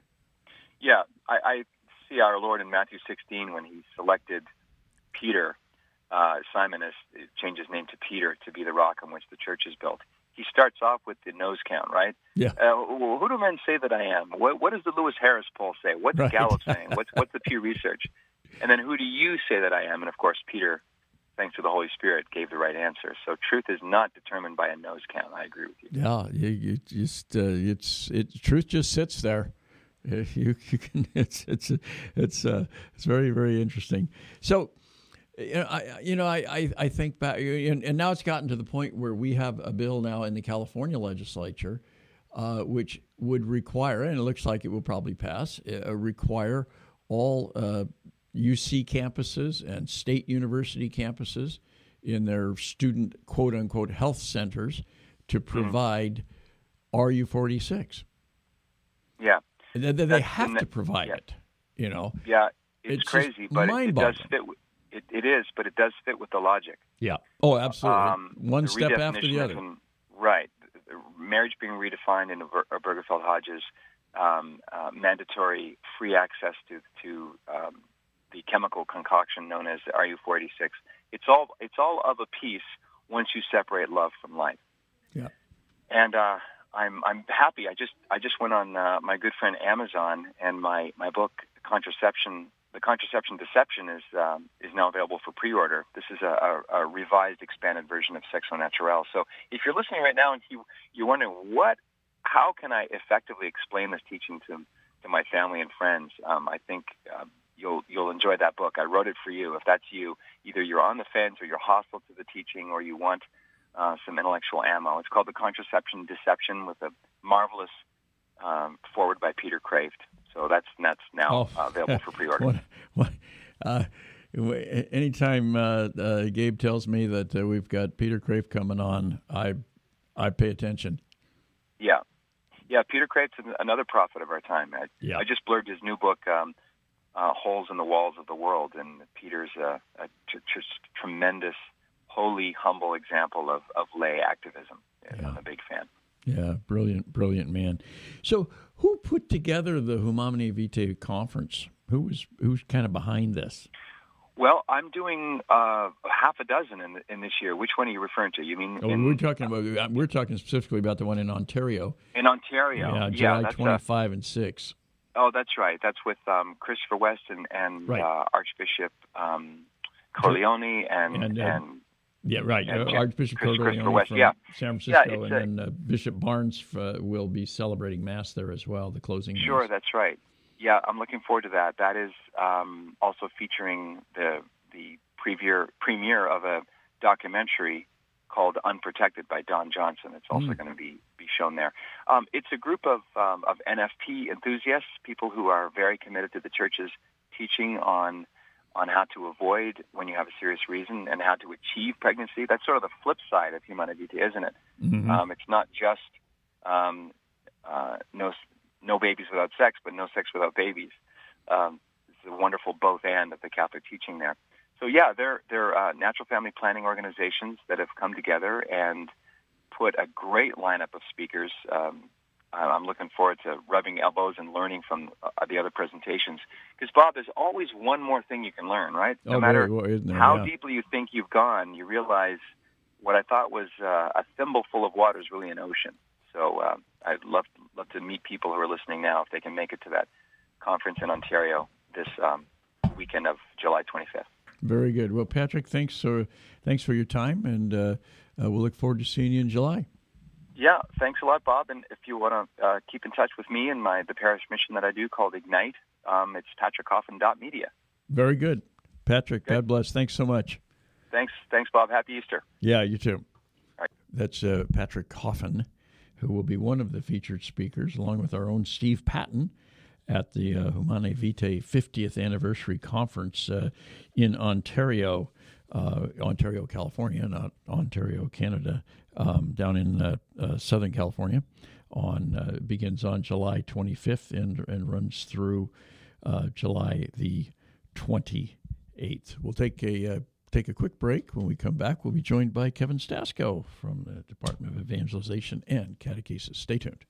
Yeah, I, I see our Lord in Matthew sixteen when he selected Peter. Uh, Simon has changed his name to Peter to be the rock on which the church is built. He starts off with the nose count, right? Yeah. Uh, well, who do men say that I am? What, what does the Lewis Harris poll say? What's right. Gallup saying? What's what's the Pew Research? And then who do you say that I am? And of course, Peter, thanks to the Holy Spirit, gave the right answer. So truth is not determined by a nose count. I agree with you. Yeah, you, you just uh, it's it. Truth just sits there. You, you can. It's it's it's uh, it's very very interesting. So. You know, I, you know, I, I, I think back, and, and now it's gotten to the point where we have a bill now in the California legislature, uh, which would require, and it looks like it will probably pass, uh, require all uh, U C campuses and state university campuses in their student quote-unquote health centers to provide mm. R U forty-six. Yeah. They, they have to provide yeah. it, you know. Yeah, it's, it's crazy, but it, it does fit with It, it is, but it does fit with the logic. Yeah. Oh, absolutely. Um, One step after the other. From, right. Marriage being redefined in Obergefell-Hodges, um, uh, mandatory free access to to um, the chemical concoction known as R U four eighty-six. It's all it's all of a piece once you separate love from life. Yeah. And uh, I'm I'm happy. I just I just went on uh, my good friend Amazon, and my, my book Contraception. The Contraception Deception is um, is now available for pre-order. This is a, a, a revised, expanded version of Sex au Naturel. So if you're listening right now and you, you're wondering, what, how can I effectively explain this teaching to to my family and friends, um, I think uh, you'll you'll enjoy that book. I wrote it for you. If that's you, either you're on the fence or you're hostile to the teaching or you want uh, some intellectual ammo. It's called The Contraception Deception, with a marvelous um, foreword by Peter Kraft. So that's that's now oh. uh, available for pre-order. what, what, uh, anytime uh, uh, Gabe tells me that uh, we've got Peter Kraft coming on, I I pay attention. Yeah, yeah. Peter Kraft's another prophet of our time. I, yeah. I just blurbed his new book, um, uh, "Holes in the Walls of the World," and Peter's a, a t- t- tremendous, holy, humble example of, of lay activism. Yeah. I'm a big fan. Yeah, brilliant, brilliant man. So, who put together the Humanae Vitae conference? Who was who's kind of behind this? Well, I'm doing uh, half a dozen in in this year. Which one are you referring to? You mean? Oh, in, we're talking about we're talking specifically about the one in Ontario. In Ontario, yeah, yeah, July that's twenty-five a, and six. Oh, that's right. That's with um, Christopher West and, and right. uh, Archbishop um, Corleone and and. Uh, and Yeah, right. Yeah, uh, Archbishop Corleone West, from yeah. San Francisco, yeah, and a, then uh, Bishop Barnes uh, will be celebrating Mass there as well, the closing Sure, Mass. That's right. Yeah, I'm looking forward to that. That is um, also featuring the the premiere, premiere of a documentary called Unprotected by Don Johnson. It's also mm. going to be, be shown there. Um, it's a group of, um, of N F P enthusiasts, people who are very committed to the Church's teaching on on how to avoid when you have a serious reason and how to achieve pregnancy. That's sort of the flip side of Humanae Vitae, isn't it? Mm-hmm. Um, it's not just um, uh, no no babies without sex, but no sex without babies. Um, it's a wonderful both and of the Catholic teaching there. So yeah, they're they're uh, natural family planning organizations that have come together and put a great lineup of speakers. Um, I'm looking forward to rubbing elbows and learning from uh, the other presentations. Because, Bob, there's always one more thing you can learn, right? No oh, matter well, there, how yeah. deeply you think you've gone, you realize what I thought was uh, a thimble full of water is really an ocean. So uh, I'd love, love to meet people who are listening now if they can make it to that conference in Ontario this um, weekend of July twenty-fifth. Very good. Well, Patrick, thanks for, thanks for your time, and uh, uh, we'll look forward to seeing you in July. Yeah, thanks a lot, Bob. And if you want to uh, keep in touch with me and my the parish mission that I do called Ignite, um, it's patrick coffin dot media. Very good. Patrick, good. God bless. Thanks so much. Thanks, thanks, Bob. Happy Easter. Yeah, you too. All right. That's uh, Patrick Coffin, who will be one of the featured speakers, along with our own Steve Patton, at the uh, Humanae Vitae fiftieth Anniversary Conference uh, in Ontario, uh, Ontario, California, not Ontario, Canada, um, down in uh, uh, Southern California. On uh, begins on July twenty-fifth and and runs through uh, July the twenty-eighth. We'll take a uh, take a quick break. When we come back, we'll be joined by Kevin Stasko from the Department of Evangelization and Catechesis. Stay tuned.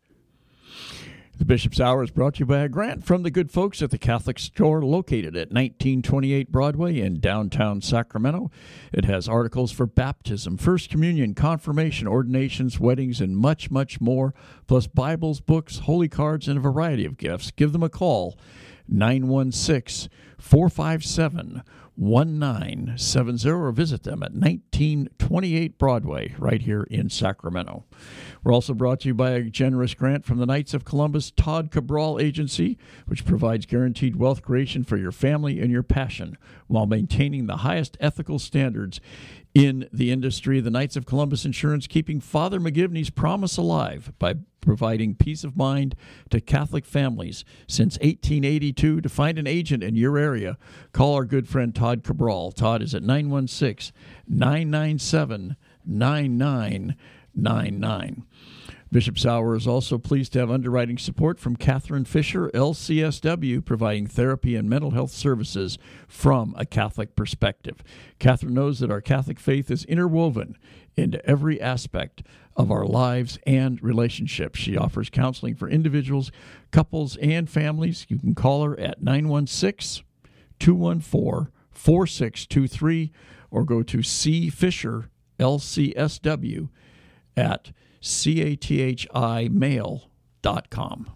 The Bishop's Hour is brought to you by a grant from the good folks at the Catholic Store located at nineteen twenty-eight Broadway in downtown Sacramento. It has articles for baptism, First Communion, confirmation, ordinations, weddings, and much, much more, plus Bibles, books, holy cards, and a variety of gifts. Give them a call, nine one six, four five seven, one nine seven zero, or visit them at nineteen twenty-eight Broadway right here in Sacramento. We're also brought to you by a generous grant from the Knights of Columbus Todd Cabral Agency, which provides guaranteed wealth creation for your family and your passion while maintaining the highest ethical standards in the industry. The Knights of Columbus Insurance keeping Father McGivney's promise alive by providing peace of mind to Catholic families since eighteen eighty-two. To find an agent in your area, call our good friend Todd Cabral. Todd is at nine one six, nine nine seven, nine nine nine nine. Bishop's Hour is also pleased to have underwriting support from Catherine Fisher, L C S W, providing therapy and mental health services from a Catholic perspective. Catherine knows that our Catholic faith is interwoven into every aspect of our lives and relationships. She offers counseling for individuals, couples, and families. You can call her at nine one six, two one four, four six two three or go to C Fisher L C S W at cathi mail dot com.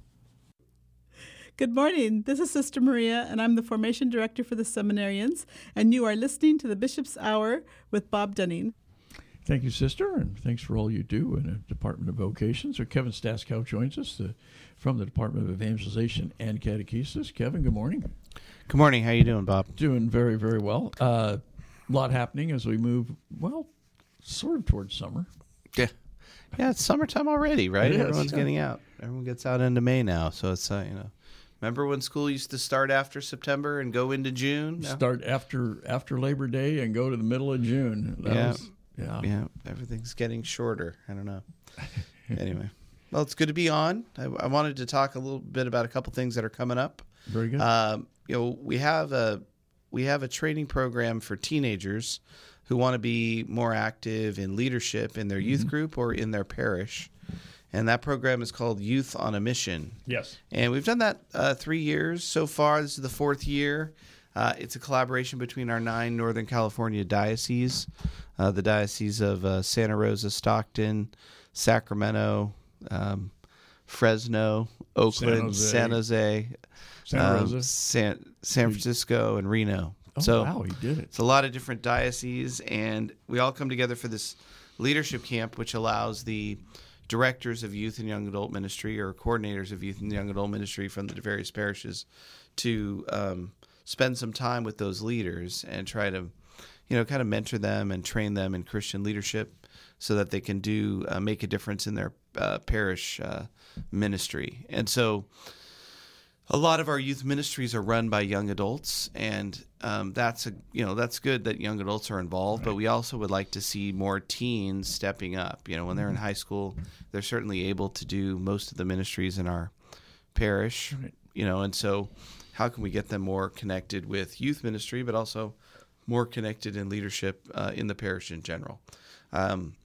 Good morning. This is Sister Maria, and I'm the Formation Director for the Seminarians, and you are listening to the Bishop's Hour with Bob Dunning. Thank you, Sister, and thanks for all you do in the Department of Vocations. So Kevin Staskow joins us uh, from the Department of Evangelization and Catechesis. Kevin, good morning. Good morning. How you doing, Bob? Doing very, very well. A uh, lot happening as we move, well, sort of towards summer. Yeah. Yeah, it's summertime already, right? It is, Everyone's yeah. getting out. Everyone gets out into May now, so it's, uh, you know. Remember when school used to start after September and go into June? No? Start after after Labor Day and go to the middle of June. That yeah. Was, yeah. Yeah, everything's getting shorter. I don't know. Anyway, well, it's good to be on. I, I wanted to talk a little bit about a couple things that are coming up. Very good. Um, you know, we have a we have a training program for teenagers who want to be more active in leadership in their youth mm-hmm. group or in their parish. And that program is called Youth on a Mission. Yes. And we've done that uh, three years so far. This is the fourth year. Uh, it's a collaboration between our nine Northern California dioceses, uh, the diocese of uh, Santa Rosa, Stockton, Sacramento, um, Fresno, Oakland, San Jose, San Jose, um, Rosa. San, San Francisco, and Reno. Oh, so wow, he did it. It's a lot of different dioceses, and we all come together for this leadership camp, which allows the directors of youth and young adult ministry or coordinators of youth and young adult ministry from the various parishes to um, spend some time with those leaders and try to, you know, kind of mentor them and train them in Christian leadership so that they can do uh, make a difference in their uh, parish uh, ministry. And so a lot of our youth ministries are run by young adults, and um, that's a you know that's good that young adults are involved. Right. But we also would like to see more teens stepping up. You know, when they're in high school, they're certainly able to do most of the ministries in our parish. Right. You know, and so how can we get them more connected with youth ministry, but also more connected in leadership uh, in the parish in general? Um,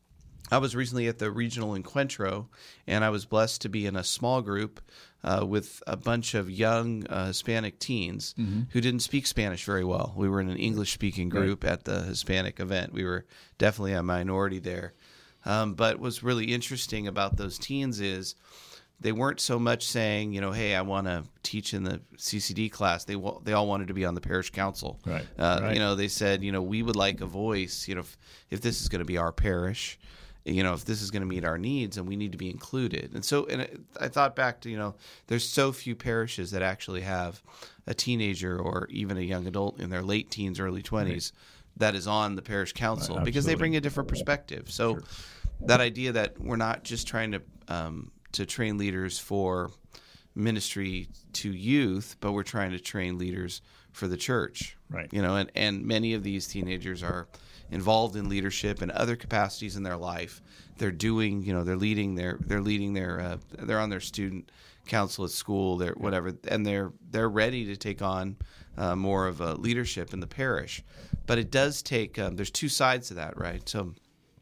I was recently at the regional Encuentro, and I was blessed to be in a small group uh, with a bunch of young uh, Hispanic teens mm-hmm. who didn't speak Spanish very well. We were in an English-speaking group right. at the Hispanic event. We were definitely a minority there. Um, but what's really interesting about those teens is they weren't so much saying, you know, hey, I want to teach in the C C D class. They they all wanted to be on the parish council. Right. Uh, right. You know, they said, you know, we would like a voice, you know, if, if this is going to be our parish, you know, if this is going to meet our needs, and we need to be included. And so, and it, I thought back to, you know, there's so few parishes that actually have a teenager or even a young adult in their late teens, early twenties right. that is on the parish council right, because they bring a different perspective. So sure. that idea that we're not just trying to um, to train leaders for ministry to youth, but we're trying to train leaders for the church. Right. You know, and, and many of these teenagers are involved in leadership and other capacities in their life. They're doing, you know, they're leading their, they're leading their, uh, they're on their student council at school, they're whatever, and they're they're ready to take on uh, more of a leadership in the parish. But it does take. Um, there's two sides to that, right? So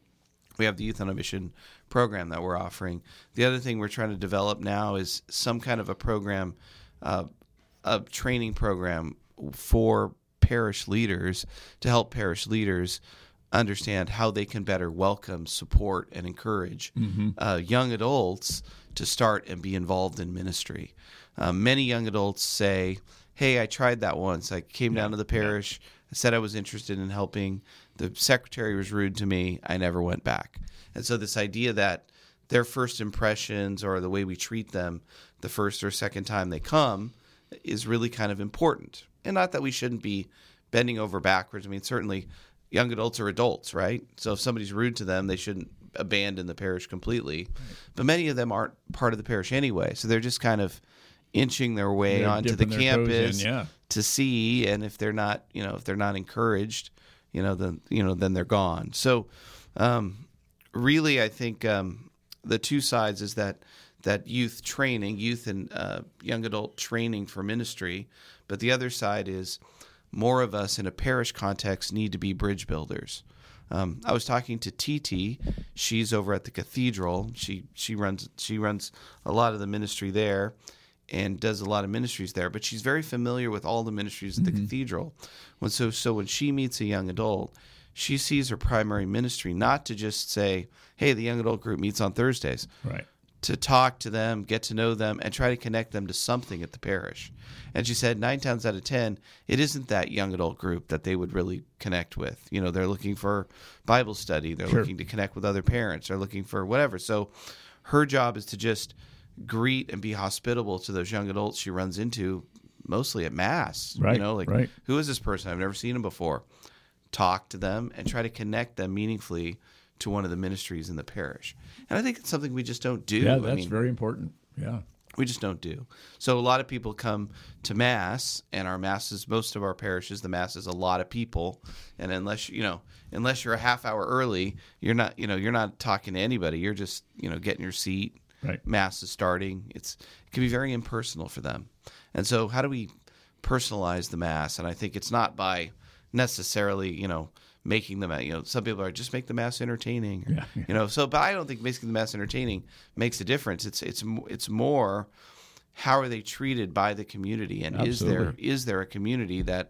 we have the Youth on a Mission program that we're offering. The other thing we're trying to develop now is some kind of a program, uh, a training program for parish leaders to help parish leaders understand how they can better welcome, support, and encourage mm-hmm. uh, young adults to start and be involved in ministry. Uh, many young adults say, hey, I tried that once. I came yeah. down to the parish. I said I was interested in helping. The secretary was rude to me. I never went back. And so this idea that their first impressions or the way we treat them the first or second time they come is really kind of important. And not that we shouldn't be bending over backwards. I mean, certainly young adults are adults, right? So if somebody's rude to them, they shouldn't abandon the parish completely. Right. But many of them aren't part of the parish anyway. So they're just kind of inching their way they're onto the campus in, yeah. to see. And if they're not, you know, if they're not encouraged, you know, then, you know, then they're gone. So um, really, I think um, the two sides is that that youth training, youth and uh, young adult training for ministry. But the other side is more of us in a parish context need to be bridge builders. Um, I was talking to Titi. She's over at the cathedral. She she runs she runs a lot of the ministry there and does a lot of ministries there. But she's very familiar with all the ministries at the mm-hmm. cathedral. When so so when she meets a young adult, she sees her primary ministry not to just say, "Hey, the young adult group meets on Thursdays." Right. To talk to them, get to know them, and try to connect them to something at the parish. And she said nine times out of ten, it isn't that young adult group that they would really connect with. You know, they're looking for Bible study. They're sure. looking to connect with other parents. They're looking for whatever. So her job is to just greet and be hospitable to those young adults she runs into, mostly at Mass. Right, you know, like, right. who is this person? I've never seen him before. Talk to them and try to connect them meaningfully to one of the ministries in the parish. And I think it's something we just don't do. Yeah, that's I mean, very important. Yeah. We just don't do. So a lot of people come to Mass, and our Masses, most of our parishes, the Mass is a lot of people. And unless, you know, unless you're a half hour early, you're not, you know, you're not talking to anybody. You're just, you know, getting your seat. Right. Mass is starting. It's, it can be very impersonal for them. And so how do we personalize the Mass? And I think it's not by necessarily, you know, making them, you know, some people are just make the Mass entertaining, or, yeah, yeah. you know. So, but I don't think making the Mass entertaining makes a difference. It's it's it's more how are they treated by the community, and Absolutely. is there is there a community that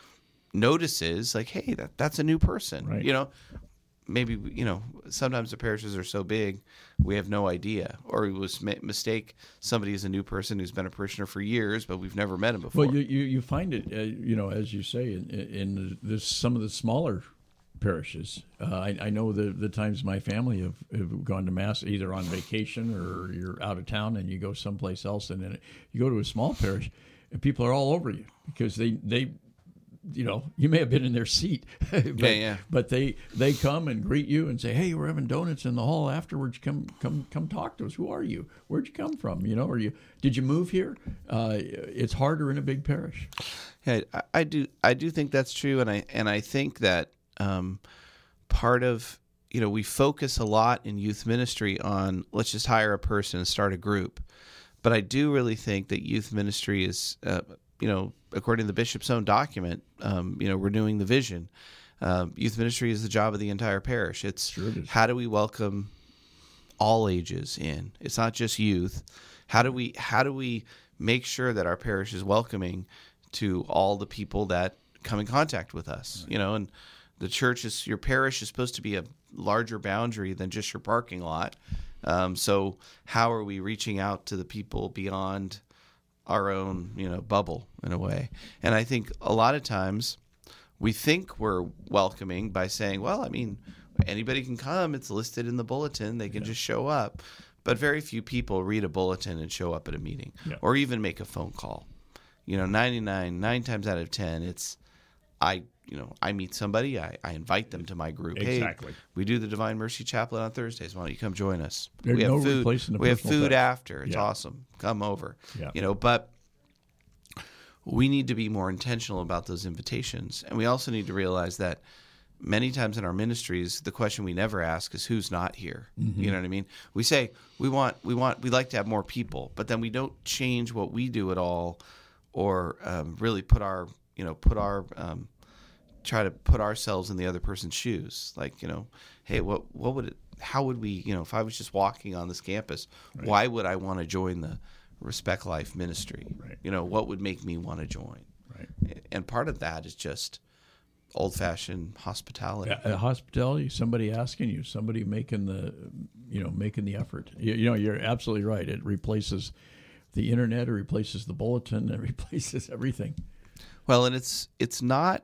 notices like, hey, that that's a new person, right. you know. Maybe, you know, sometimes the parishes are so big, we have no idea. Or we was mistake somebody as a new person who's been a parishioner for years, but we've never met him before. Well, you you, you find it, uh, you know, as you say, in, in this, some of the smaller parishes. Uh, I, I know the the times my family have, have gone to Mass either on vacation or you're out of town and you go someplace else, and then you go to a small parish and people are all over you because they they you know, you may have been in their seat, but, yeah, yeah. but they they come and greet you and say, "Hey, we're having donuts in the hall afterwards. Come come come talk to us. Who are you? Where'd you come from? You know, are you did you move here?" Uh, it's harder in a big parish. Yeah, I, I do I do think that's true, and I and I think that um, part of you know we focus a lot in youth ministry on let's just hire a person and start a group, but I do really think that youth ministry is. Uh, you know, according to the bishop's own document, um, you know, renewing the vision, uh, youth ministry is the job of the entire parish. It's sure it is. How do we welcome all ages in? It's not just youth. How do we how do we make sure that our parish is welcoming to all the people that come in contact with us? Right. You know, and the church is your parish is supposed to be a larger boundary than just your parking lot. Um, so how are we reaching out to the people beyond our own, you know, bubble in a way? And I think a lot of times we think we're welcoming by saying, well, I mean, anybody can come. It's listed in the bulletin. They can yeah. just show up. But very few people read a bulletin and show up at a meeting yeah. or even make a phone call. You know, ninety-nine, nine times out of ten, it's I, you know, I meet somebody, I, I invite them to my group. Exactly. Hey, we do the Divine Mercy Chaplet on Thursdays. Why don't you come join us? There's we have no food. replacing the we have personal food touch. after. It's yeah. awesome. Come over. Yeah. You know, but we need to be more intentional about those invitations. And we also need to realize that many times in our ministries, the question we never ask is who's not here. Mm-hmm. You know what I mean? We say we want, we want, we'd like to have more people, but then we don't change what we do at all, or um, really put our, you know, put our, um, try to put ourselves in the other person's shoes. Like, you know, hey, what, what would it, how would we, you know, if I was just walking on this campus, right. why would I want to join the Respect Life ministry? Right. You know, what would make me want to join? Right. And part of that is just old-fashioned hospitality. Yeah, uh, hospitality, somebody asking you, somebody making the, you know, making the effort. You, you know, you're absolutely right. It replaces the internet, it replaces the bulletin, it replaces everything. Well, and it's it's not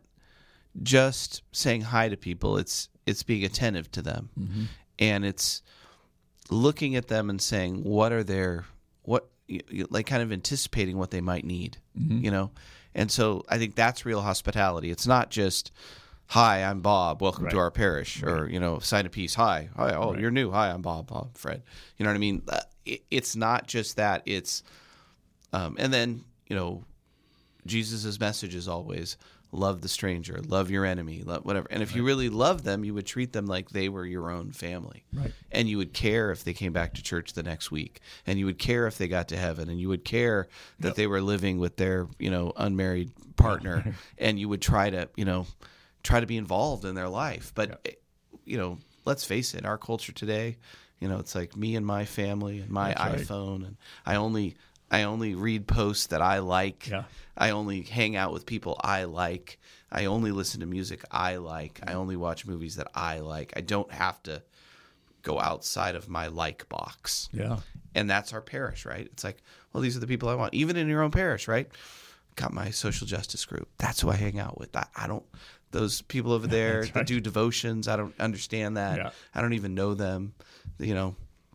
just saying hi to people. It's it's being attentive to them, mm-hmm. and it's looking at them and saying, what are their what like kind of anticipating what they might need, mm-hmm. you know. And so I think that's real hospitality. It's not just, hi, I'm Bob, welcome right. to our parish, right. or, you know, sign a piece, hi, hi, oh, right. you're new, hi, I'm Bob, Bob, Fred. You know what I mean? It's not just that. It's, um, and then, you know, Jesus' message is always, love the stranger, love your enemy, love whatever. And if right. you really love them, you would treat them like they were your own family. Right. And you would care if they came back to church the next week. And you would care if they got to heaven. And you would care that yep. they were living with their, you know, unmarried partner. And you would try to, you know, try to be involved in their life. But, yep. you know, let's face it, our culture today, you know, it's like me and my family and my That's iPhone. Right. And I only... I only read posts that I like. Yeah. I only hang out with people I like. I only listen to music I like. I only watch movies that I like. I don't have to go outside of my like box. Yeah. And that's our parish, right? It's like, well, these are the people I want. Even in your own parish, right? Got my social justice group. That's who I hang out with. I, I don't, those people over there that right. do devotions, I don't understand that. Yeah. I don't even know them. You know,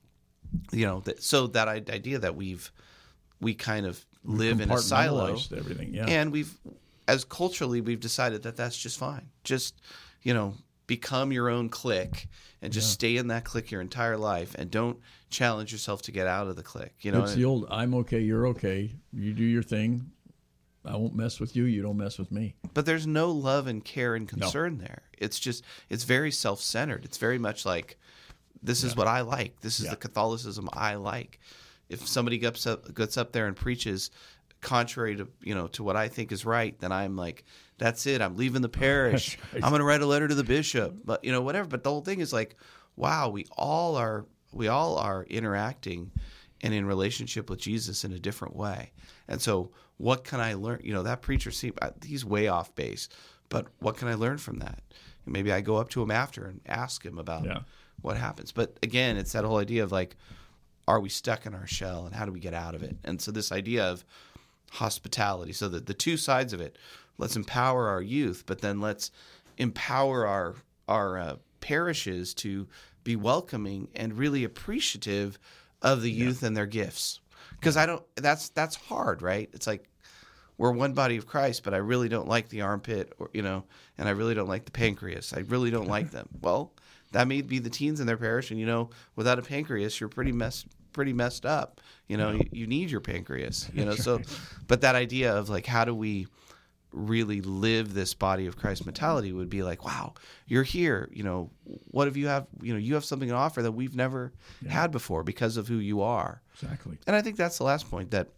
you know, that, so that idea that we've, we kind of live in a silo, everything, yeah. and we've, as culturally, we've decided that that's just fine. Just, you know, become your own clique and just yeah. stay in that clique your entire life, and don't challenge yourself to get out of the clique. You know, it's the old "I'm okay, you're okay. You do your thing. I won't mess with you. You don't mess with me." But there's no love and care and concern no. there. It's just, it's very self-centered. It's very much like, this is yeah. what I like. This is yeah. the Catholicism I like. If somebody gets up, gets up there and preaches contrary to, you know, to what I think is right, then I'm like, that's it. I'm leaving the parish. Right. I'm going to write a letter to the bishop, but you know, whatever. But the whole thing is like, wow, we all are, we all are interacting and in relationship with Jesus in a different way. And so what can I learn? You know, that preacher, see, he's way off base, but what can I learn from that? And maybe I go up to him after and ask him about yeah. what happens. But again, it's that whole idea of like, are we stuck in our shell, and how do we get out of it? And so this idea of hospitality, so that the two sides of it, let's empower our youth, but then let's empower our our uh, parishes to be welcoming and really appreciative of the youth yeah. and their gifts. Because I don't, that's that's hard, right? It's like, we're one body of Christ, but I really don't like the armpit, or you know, and I really don't like the pancreas. I really don't like them. Well, that may be the teens in their parish, and you know, without a pancreas, you're pretty messed pretty messed up. You know, yeah. you, you need your pancreas. You know, so, but that idea of like, how do we really live this body of Christ mentality would be like, wow, you're here. You know, what have you have? You know, you have something to offer that we've never yeah. had before because of who you are. Exactly. And I think that's the last point, that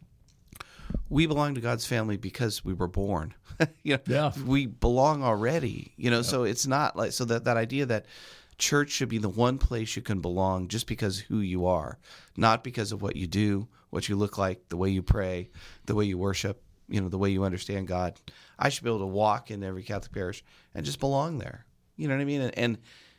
we belong to God's family because we were born. you know, yeah. we belong already. You know, yeah. so it's not like so that that idea that church should be the one place you can belong just because of who you are, not because of what you do, what you look like, the way you pray, the way you worship, you know, the way you understand God. I should be able to walk in every Catholic parish and just belong there. You know what I mean? And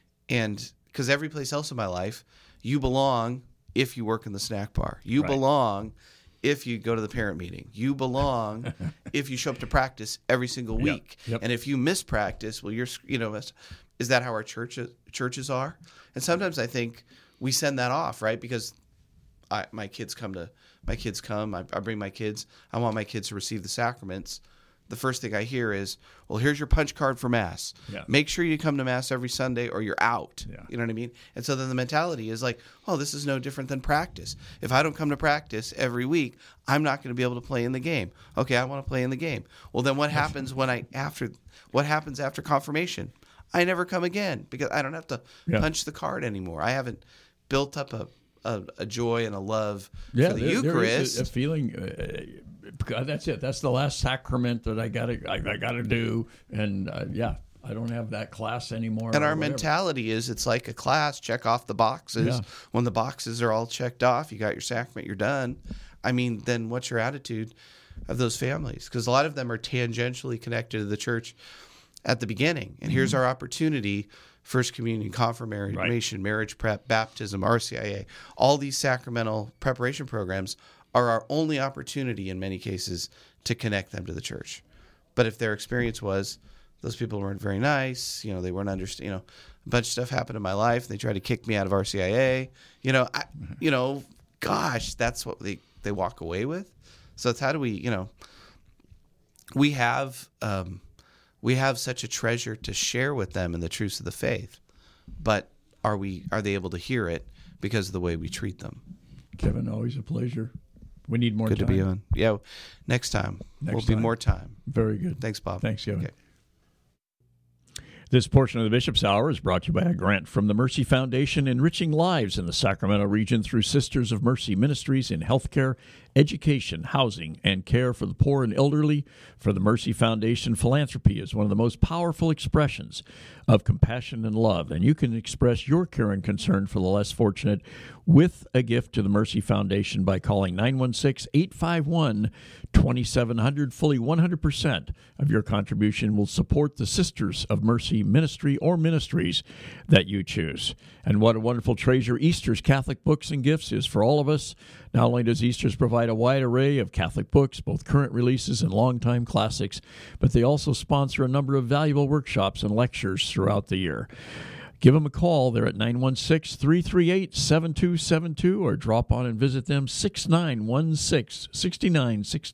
and because every place else in my life, you belong if you work in the snack bar. You right. belong if you go to the parent meeting. You belong if you show up to practice every single week. Yep. Yep. And if you miss practice, well, you're, you know, is that how our churches churches are? And sometimes I think we send that off, right? Because I, my kids come to my kids come. I, I bring my kids. I want my kids to receive the sacraments. The first thing I hear is, well, here's your punch card for Mass. Yeah. Make sure you come to Mass every Sunday or you're out. Yeah. You know what I mean? And so then the mentality is like, oh, this is no different than practice. If I don't come to practice every week, I'm not going to be able to play in the game. Okay, I want to play in the game. Well, then what happens when I after what happens after confirmation? I never come again because I don't have to yeah. punch the card anymore. I haven't built up a a, a joy and a love yeah, for the there, Eucharist. There is a, a feeling. Uh, God, that's it. That's the last sacrament that I got to I, I got to do, and uh, yeah, I don't have that class anymore. And our whatever. mentality is it's like a class. Check off the boxes. Yeah. When the boxes are all checked off, you got your sacrament. You're done. I mean, then what's your attitude of those families? Because a lot of them are tangentially connected to the church at the beginning. And here's our opportunity: First Communion, Confirmation, right. marriage prep, baptism, R C I A. All these sacramental preparation programs are our only opportunity in many cases to connect them to the church. But if their experience was those people weren't very nice, you know, they weren't understand, you know, a bunch of stuff happened in my life. They tried to kick me out of R C I A. You know, I, you know, gosh, that's what they, they walk away with. So it's how do we, you know, we have um, we have such a treasure to share with them in the truths of the faith, but are we are they able to hear it because of the way we treat them? Kevin, always a pleasure. We need more good time. to be on. Yeah, next time. Next will time. be more time. Very good. Thanks, Bob. Thanks, Kevin. Okay. This portion of the Bishop's Hour is brought to you by a grant from the Mercy Foundation, enriching lives in the Sacramento region through Sisters of Mercy ministries in healthcare, education, housing, and care for the poor and elderly. For the Mercy Foundation, philanthropy is one of the most powerful expressions of compassion and love, and you can express your care and concern for the less fortunate with a gift to the Mercy Foundation by calling nine one six, eight five one, two seven zero zero. Fully one hundred percent of your contribution will support the Sisters of Mercy ministry or ministries that you choose. And what a wonderful treasure Easter's Catholic Books and Gifts is for all of us. Not only does Easter's provide a wide array of Catholic books, both current releases and longtime classics, but they also sponsor a number of valuable workshops and lectures throughout the year. Give them a call. They're at nine one six, three three eight, seven two seven two or drop on and visit them, six nine one six, six nine one six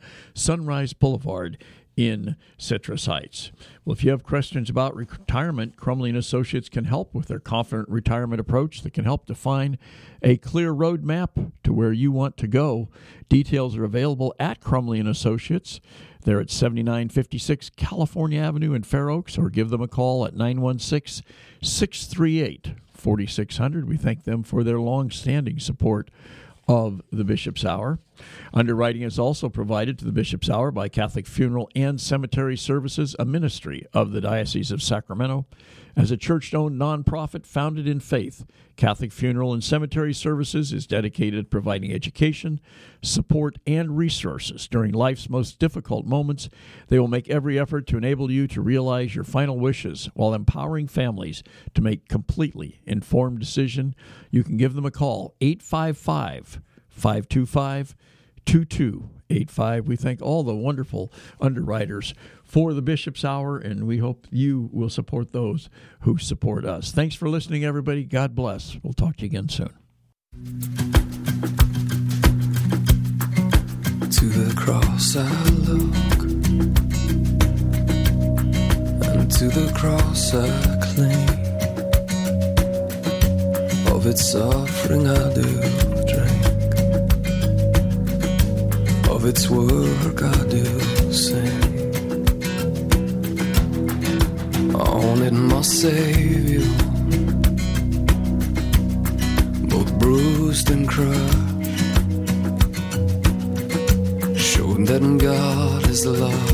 Sunrise Boulevard in Citrus Heights. Well, if you have questions about retirement, Crumley and Associates can help with their confident retirement approach that can help define a clear roadmap to where you want to go. Details are available at Crumley and Associates. They're at seventy-nine fifty-six California Avenue in Fair Oaks, or give them a call at nine one six, six three eight, four six zero zero. We thank them for their long-standing support of the Bishop's Hour. Underwriting is also provided to the Bishop's Hour by Catholic Funeral and Cemetery Services, a ministry of the Diocese of Sacramento. As a church-owned nonprofit founded in faith, Catholic Funeral and Cemetery Services is dedicated to providing education, support, and resources during life's most difficult moments. They will make every effort to enable you to realize your final wishes while empowering families to make completely informed decisions. You can give them a call, eight five five, five two five, two two eight five. We thank all the wonderful underwriters for the Bishop's Hour, and we hope you will support those who support us. Thanks for listening, everybody. God bless. We'll talk to you again soon. To the the cross I look, and to the cross I cling. Of its suffering I do drink, of its work I do sing. On it my Savior, both bruised and crushed, showing that God is love